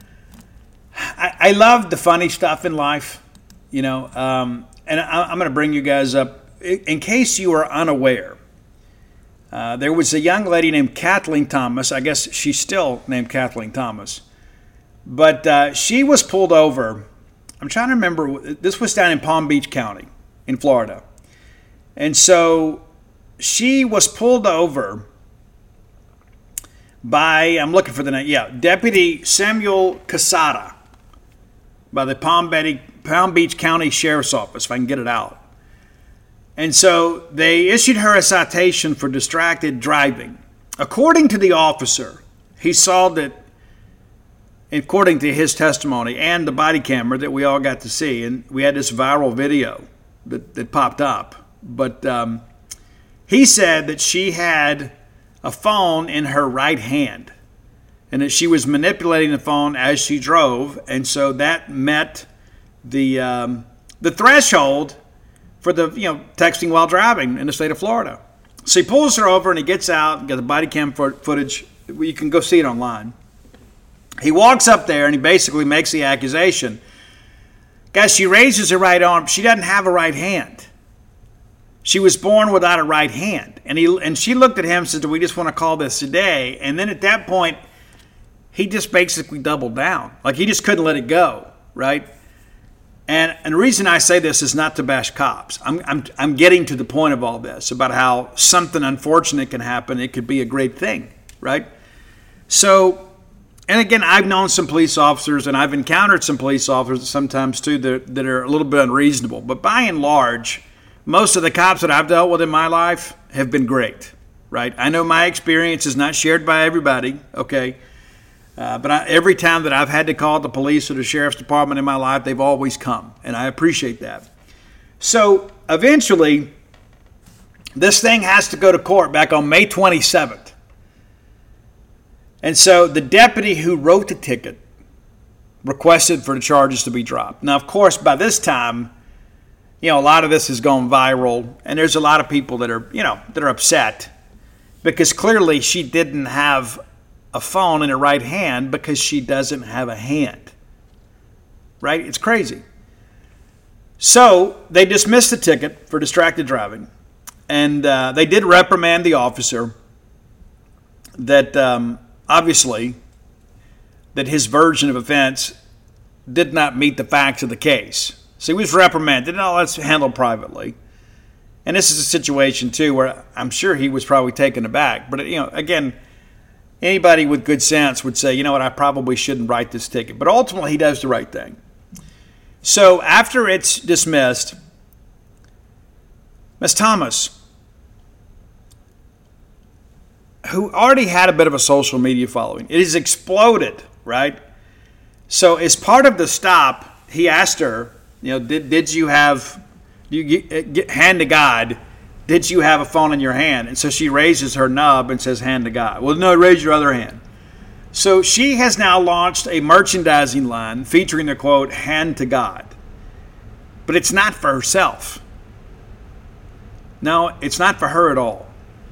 A: love the funny stuff in life, and I'm going to bring you guys up. In case you are unaware, there was a young lady named Kathleen Thomas. I guess she's still named Kathleen Thomas. But she was pulled over. I'm trying to remember. This was down in Palm Beach County in Florida. And so she was pulled over by, I'm looking for the name, Deputy Samuel Casada by the Palm Beach County Sheriff's Office, if I can get it out. And so they issued her a citation for distracted driving. According to the officer, he saw that, according to his testimony and the body camera that we all got to see, and we had this viral video that popped up, but he said that she had a phone in her right hand and that she was manipulating the phone as she drove, and so that met the threshold for the texting while driving in the state of Florida. So he pulls her over and he gets out and got the body cam footage. You can go see it online. He walks up there and he basically makes the accusation. Guys, she raises her right arm. She doesn't have a right hand. She was born without a right hand. And she looked at him and said, do we just want to call this a day? And then at that point, he just basically doubled down. Like he just couldn't let it go, right? And the reason I say this is not to bash cops. I'm getting to the point of all this about how something unfortunate can happen. It could be a great thing, right? So, and again, I've known some police officers and I've encountered some police officers sometimes too that are a little bit unreasonable. But by and large, most of the cops that I've dealt with in my life have been great, right? I know my experience is not shared by everybody, okay? But every time that I've had to call the police or the sheriff's department in my life, they've always come, and I appreciate that. So eventually, this thing has to go to court back on May 27th. And so the deputy who wrote the ticket requested for the charges to be dropped. Now, of course, by this time, a lot of this has gone viral, and there's a lot of people that are upset because clearly she didn't have a phone in her right hand because she doesn't have a hand, right? It's crazy. So they dismissed the ticket for distracted driving, and they did reprimand the officer that obviously that his version of events did not meet the facts of the case. So he was reprimanded. No, that's handled privately. And this is a situation too where I'm sure he was probably taken aback. But again, anybody with good sense would say, I probably shouldn't write this ticket. But ultimately, he does the right thing. So after it's dismissed, Ms. Thomas, who already had a bit of a social media following, it has exploded, right? So as part of the stop, he asked her, did you have, hand to God, did you have a phone in your hand? And so she raises her nub and says, hand to God. Well, no, raise your other hand. So she has now launched a merchandising line featuring the quote, hand to God. But it's not for herself. No, it's not for her at all.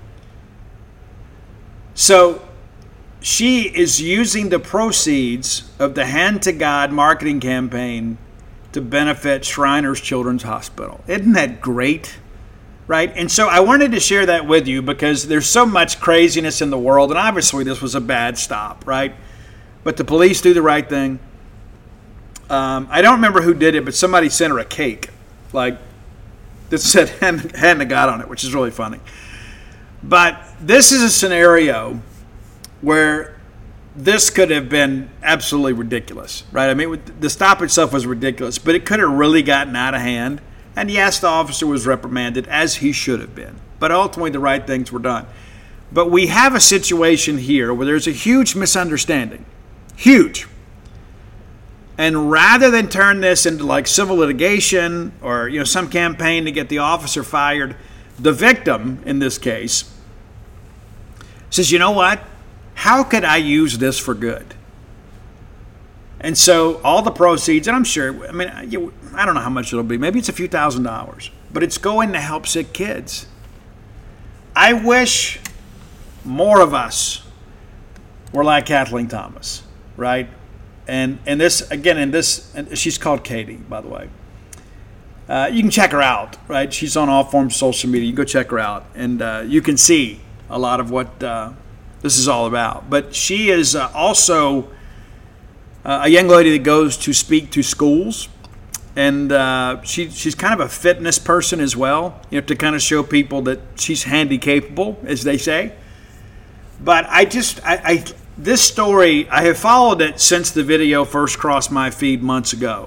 A: So she is using the proceeds of the Hand to God marketing campaign to benefit Shriners Children's Hospital. Isn't that great? Right? And so I wanted to share that with you because there's so much craziness in the world, and obviously this was a bad stop, right? But the police do the right thing. I don't remember who did it, but somebody sent her a cake, like that said hand to God on it, which is really funny. But this is a scenario where this could have been absolutely ridiculous, right? I mean, the stop itself was ridiculous, but it could have really gotten out of hand. And yes, the officer was reprimanded, as he should have been. But ultimately, the right things were done. But we have a situation here where there's a huge misunderstanding. Huge. And rather than turn this into like civil litigation or some campaign to get the officer fired, the victim in this case says, you know what? How could I use this for good? And so all the proceeds, and I'm sure, I don't know how much it'll be. Maybe it's a few $1,000s, but it's going to help sick kids. I wish more of us were like Kathleen Thomas, right? And this, again, and she's called Katie, by the way. You can check her out, right? She's on all forms of social media. You can go check her out, and you can see a lot of what this is all about. But she is also a young lady that goes to speak to schools, and she's kind of a fitness person as well, to kind of show people that she's handy capable, as they say. But this story, I have followed it since the video first crossed my feed months ago.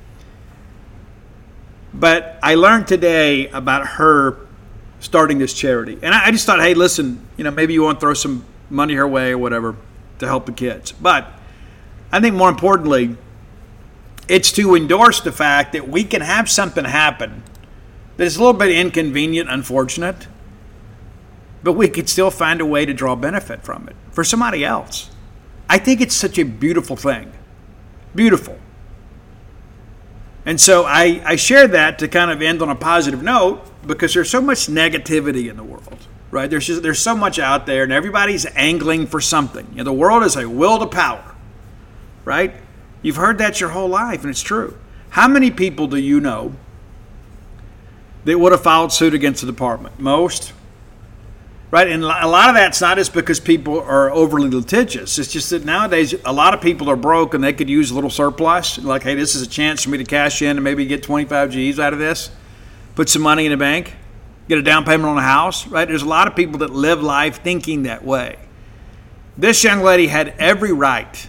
A: But I learned today about her starting this charity. And I just thought, hey, listen, maybe you want to throw some money her way or whatever to help the kids. But I think more importantly, it's to endorse the fact that we can have something happen that is a little bit inconvenient, unfortunate, but we could still find a way to draw benefit from it for somebody else. I think it's such a beautiful thing. Beautiful. And so I share that to kind of end on a positive note because there's so much negativity in the world, right? There's so much out there and everybody's angling for something. The world is a will to power, right? You've heard that your whole life, and it's true. How many people do you know that would have filed suit against the department? Most. Right? And a lot of that's not just because people are overly litigious. It's just that nowadays a lot of people are broke and they could use a little surplus. Like, hey, this is a chance for me to cash in and maybe get 25 G's out of this. Put some money in the bank. Get a down payment on a house. Right? There's a lot of people that live life thinking that way. This young lady had every right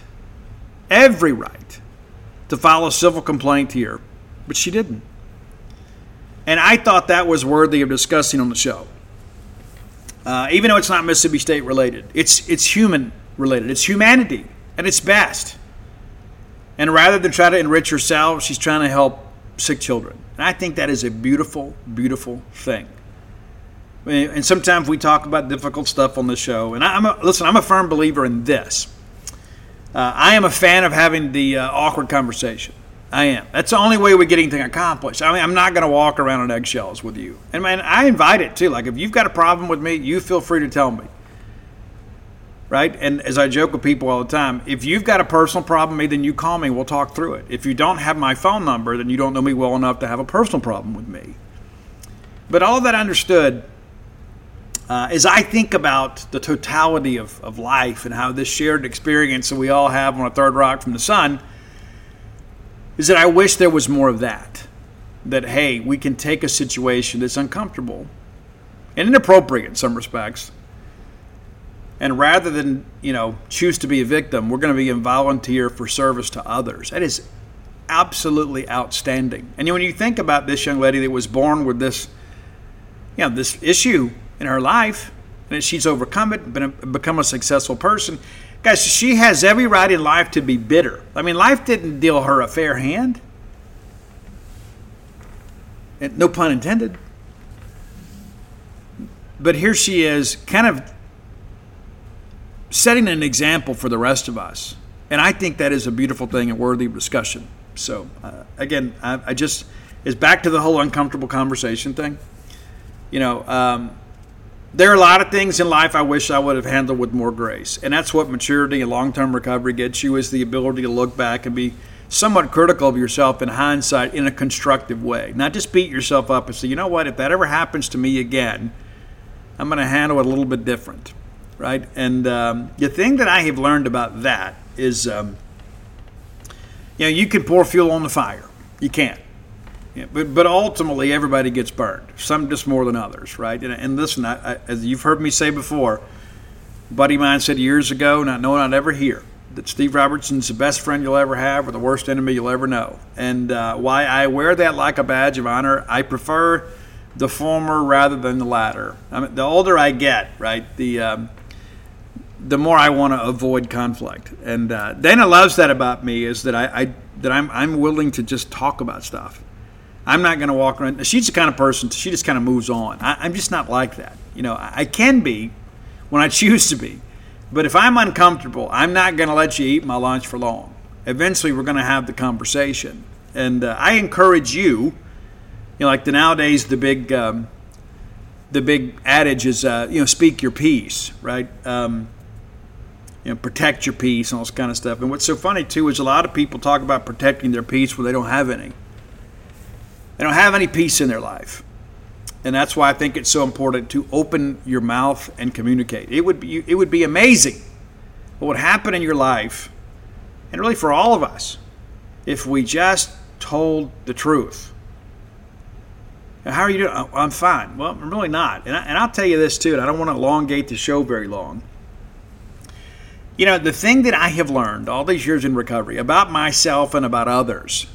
A: to file a civil complaint here, but she didn't. And I thought that was worthy of discussing on the show. Even though it's not Mississippi State related, it's human related. It's humanity at its best. And rather than try to enrich herself, she's trying to help sick children. And I think that is a beautiful, beautiful thing. And sometimes we talk about difficult stuff on the show. And I'm a firm believer in this. I am a fan of having the awkward conversation. I am. That's the only way we get anything accomplished. I'm not going to walk around on eggshells with you. And man, I invite it too. Like if you've got a problem with me, you feel free to tell me. Right? And as I joke with people all the time, if you've got a personal problem with me, then you call me. We'll talk through it. If you don't have my phone number, then you don't know me well enough to have a personal problem with me. But all that understood, as I think about the totality of life and how this shared experience that we all have on a third rock from the sun, is that I wish there was more of that. That, hey, we can take a situation that's uncomfortable and inappropriate in some respects, and rather than, choose to be a victim, we're going to be a volunteer for service to others. That is absolutely outstanding. And when you think about this young lady that was born with this, this issue in her life, and she's overcome it, become a successful person. Guys, she has every right in life to be bitter. I mean, life didn't deal her a fair hand. And no pun intended. But here she is, kind of setting an example for the rest of us. And I think that is a beautiful thing and worthy of discussion. So, again, it's back to the whole uncomfortable conversation thing. There are a lot of things in life I wish I would have handled with more grace. And that's what maturity and long-term recovery gets you, is the ability to look back and be somewhat critical of yourself in hindsight in a constructive way. Not just beat yourself up and say, you know what, if that ever happens to me again, I'm going to handle it a little bit different, right? And the thing that I have learned about that is, you can pour fuel on the fire. You can't. Yeah, but ultimately, everybody gets burned. Some just more than others, right? And listen, as you've heard me say before, a buddy of mine said years ago, not knowing I'd ever hear, that Steve Robertson's the best friend you'll ever have or the worst enemy you'll ever know. And why I wear that like a badge of honor, I prefer the former rather than the latter. I mean, the older I get, right, the more I want to avoid conflict. And Dana loves that about me, is that that I'm willing to just talk about stuff. I'm not going to walk around. She's the kind of person, she just kind of moves on. I'm just not like that. I can be when I choose to be. But if I'm uncomfortable, I'm not going to let you eat my lunch for long. Eventually, we're going to have the conversation. And I encourage you, like nowadays, the big adage is, speak your peace, right? Protect your peace and all this kind of stuff. And what's so funny, too, is a lot of people talk about protecting their peace where they don't have any. They don't have any peace in their life. And that's why I think it's so important to open your mouth and communicate. It would be amazing what would happen in your life, and really for all of us, if we just told the truth. Now, how are you doing? Oh, I'm fine. Well, I'm really not. And I'll tell you this, too, and I don't want to elongate the show very long. The thing that I have learned all these years in recovery about myself and about others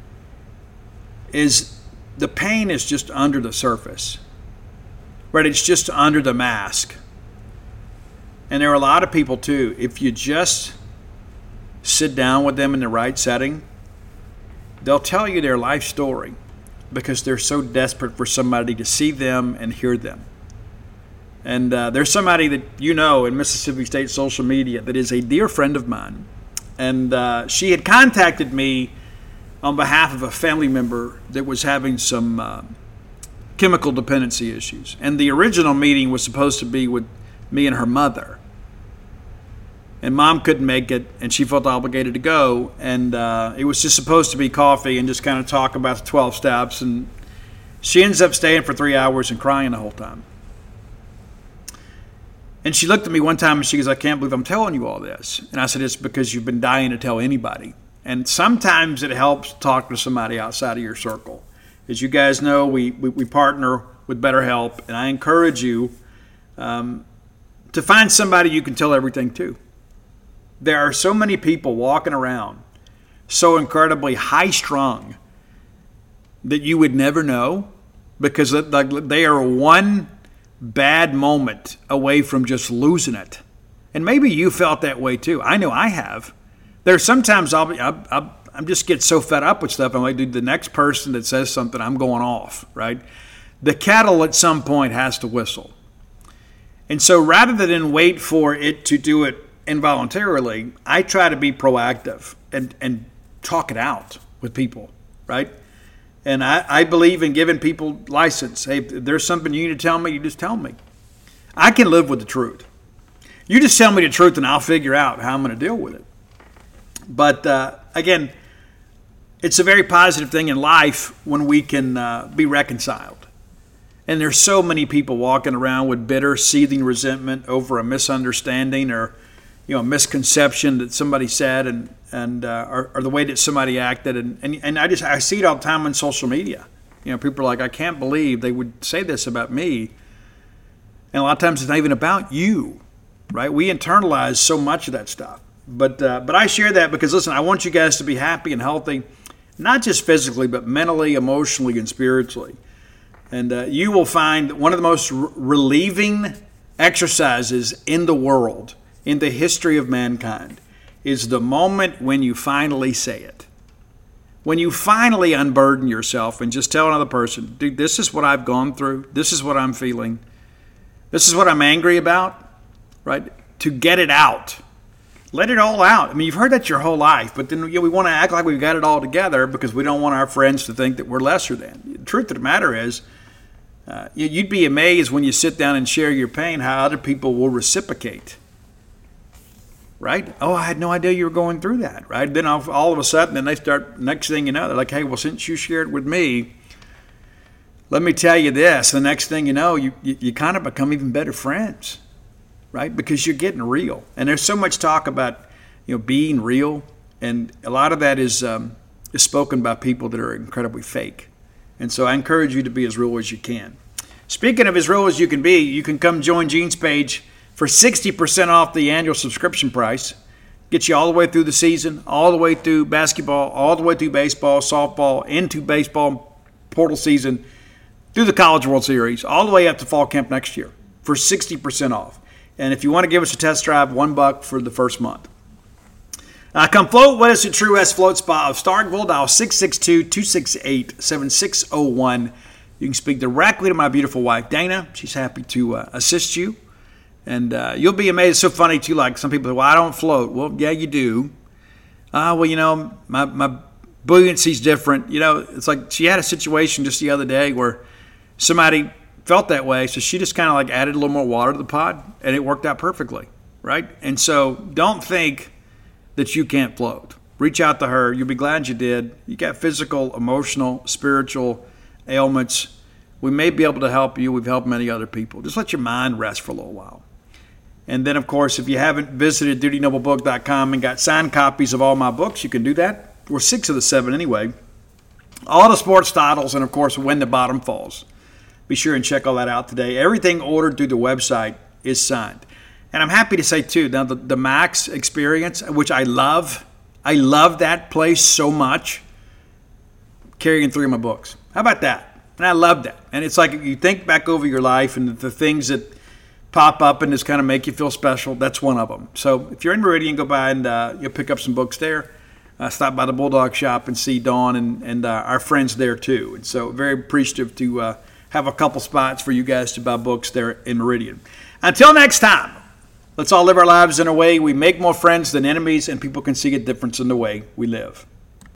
A: is the pain is just under the surface, right? It's just under the mask. And there are a lot of people, too, if you just sit down with them in the right setting, they'll tell you their life story because they're so desperate for somebody to see them and hear them. And there's somebody that in Mississippi State social media that is a dear friend of mine. And she had contacted me on behalf of a family member that was having some chemical dependency issues. And the original meeting was supposed to be with me and her mother. And Mom couldn't make it, and she felt obligated to go. And it was just supposed to be coffee and just kind of talk about the 12 steps. And she ends up staying for 3 hours and crying the whole time. And she looked at me one time and she goes, I can't believe I'm telling you all this. And I said, it's because you've been dying to tell anybody. And sometimes it helps to talk to somebody outside of your circle. As you guys know, we partner with BetterHelp, and I encourage you to find somebody you can tell everything to. There are so many people walking around so incredibly high-strung that you would never know because they are one bad moment away from just losing it. And maybe you felt that way too. I know I have. There's sometimes I'm just get so fed up with stuff. I'm like, dude, the next person that says something, I'm going off, right? The kettle at some point has to whistle. And so rather than wait for it to do it involuntarily, I try to be proactive and talk it out with people, right? And I believe in giving people license. Hey, if there's something you need to tell me, you just tell me. I can live with the truth. You just tell me the truth and I'll figure out how I'm going to deal with it. But again, it's a very positive thing in life when we can be reconciled. And there's so many people walking around with bitter, seething resentment over a misunderstanding or a misconception that somebody said or the way that somebody acted. And I see it all the time on social media. People are like, I can't believe they would say this about me. And a lot of times it's not even about you, right? We internalize so much of that stuff. But I share that because, listen, I want you guys to be happy and healthy, not just physically, but mentally, emotionally, and spiritually. And you will find one of the most relieving exercises in the world, in the history of mankind, is the moment when you finally say it. When you finally unburden yourself and just tell another person, dude, this is what I've gone through. This is what I'm feeling. This is what I'm angry about, right? To get it out. Let it all out. I mean, you've heard that your whole life, but then we want to act like we've got it all together because we don't want our friends to think that we're lesser than. The truth of the matter is, you'd be amazed when you sit down and share your pain how other people will reciprocate. Right? Oh, I had no idea you were going through that. Right? Then all of a sudden, then they start, next thing you know, they're like, hey, well, since you shared with me, let me tell you this. The next thing you know, you kind of become even better friends. Right? Because you're getting real. And there's so much talk about, being real. And a lot of that is spoken by people that are incredibly fake. And so I encourage you to be as real as you can. Speaking of as real as you can be, you can come join Gene's page for 60% off the annual subscription price. Get you all the way through the season, all the way through basketball, all the way through baseball, softball, into baseball portal season, through the College World Series, all the way up to fall camp next year for 60% off. And if you want to give us a test drive, $1 for the first month. Come float with us at True West Float Spa of Starkville. Dial 662-268-7601. You can speak directly to my beautiful wife, Dana. She's happy to assist you. And you'll be amazed. It's so funny, too. Like some people say, well, I don't float. Well, yeah, you do. Well, you know, my buoyancy's different. You know, it's like she had a situation just the other day where somebody felt that way. So she just kind of like added a little more water to the pot, and it worked out perfectly, right? And so don't think that you can't float. Reach out to her. You'll be glad you did. You got physical, emotional, spiritual ailments. We may be able to help you. We've helped many other people. Just let your mind rest for a little while. And then, of course, if you haven't visited DutyNobleBook.com and got signed copies of all my books, you can do that. Or 6 of the 7 anyway. All the sports titles and, of course, When the Bottom Falls. Be sure and check all that out today. Everything ordered through the website is signed. And I'm happy to say, too, now the Max experience, which I love that place so much, carrying 3 of my books. How about that? And I love that. And it's like you think back over your life and the things that pop up and just kind of make you feel special. That's one of them. So if you're in Meridian, go by and you'll pick up some books there. Stop by the Bulldog Shop and see Dawn and our friends there too. And so very appreciative to have a couple spots for you guys to buy books there in Meridian. Until next time, let's all live our lives in a way we make more friends than enemies and people can see a difference in the way we live.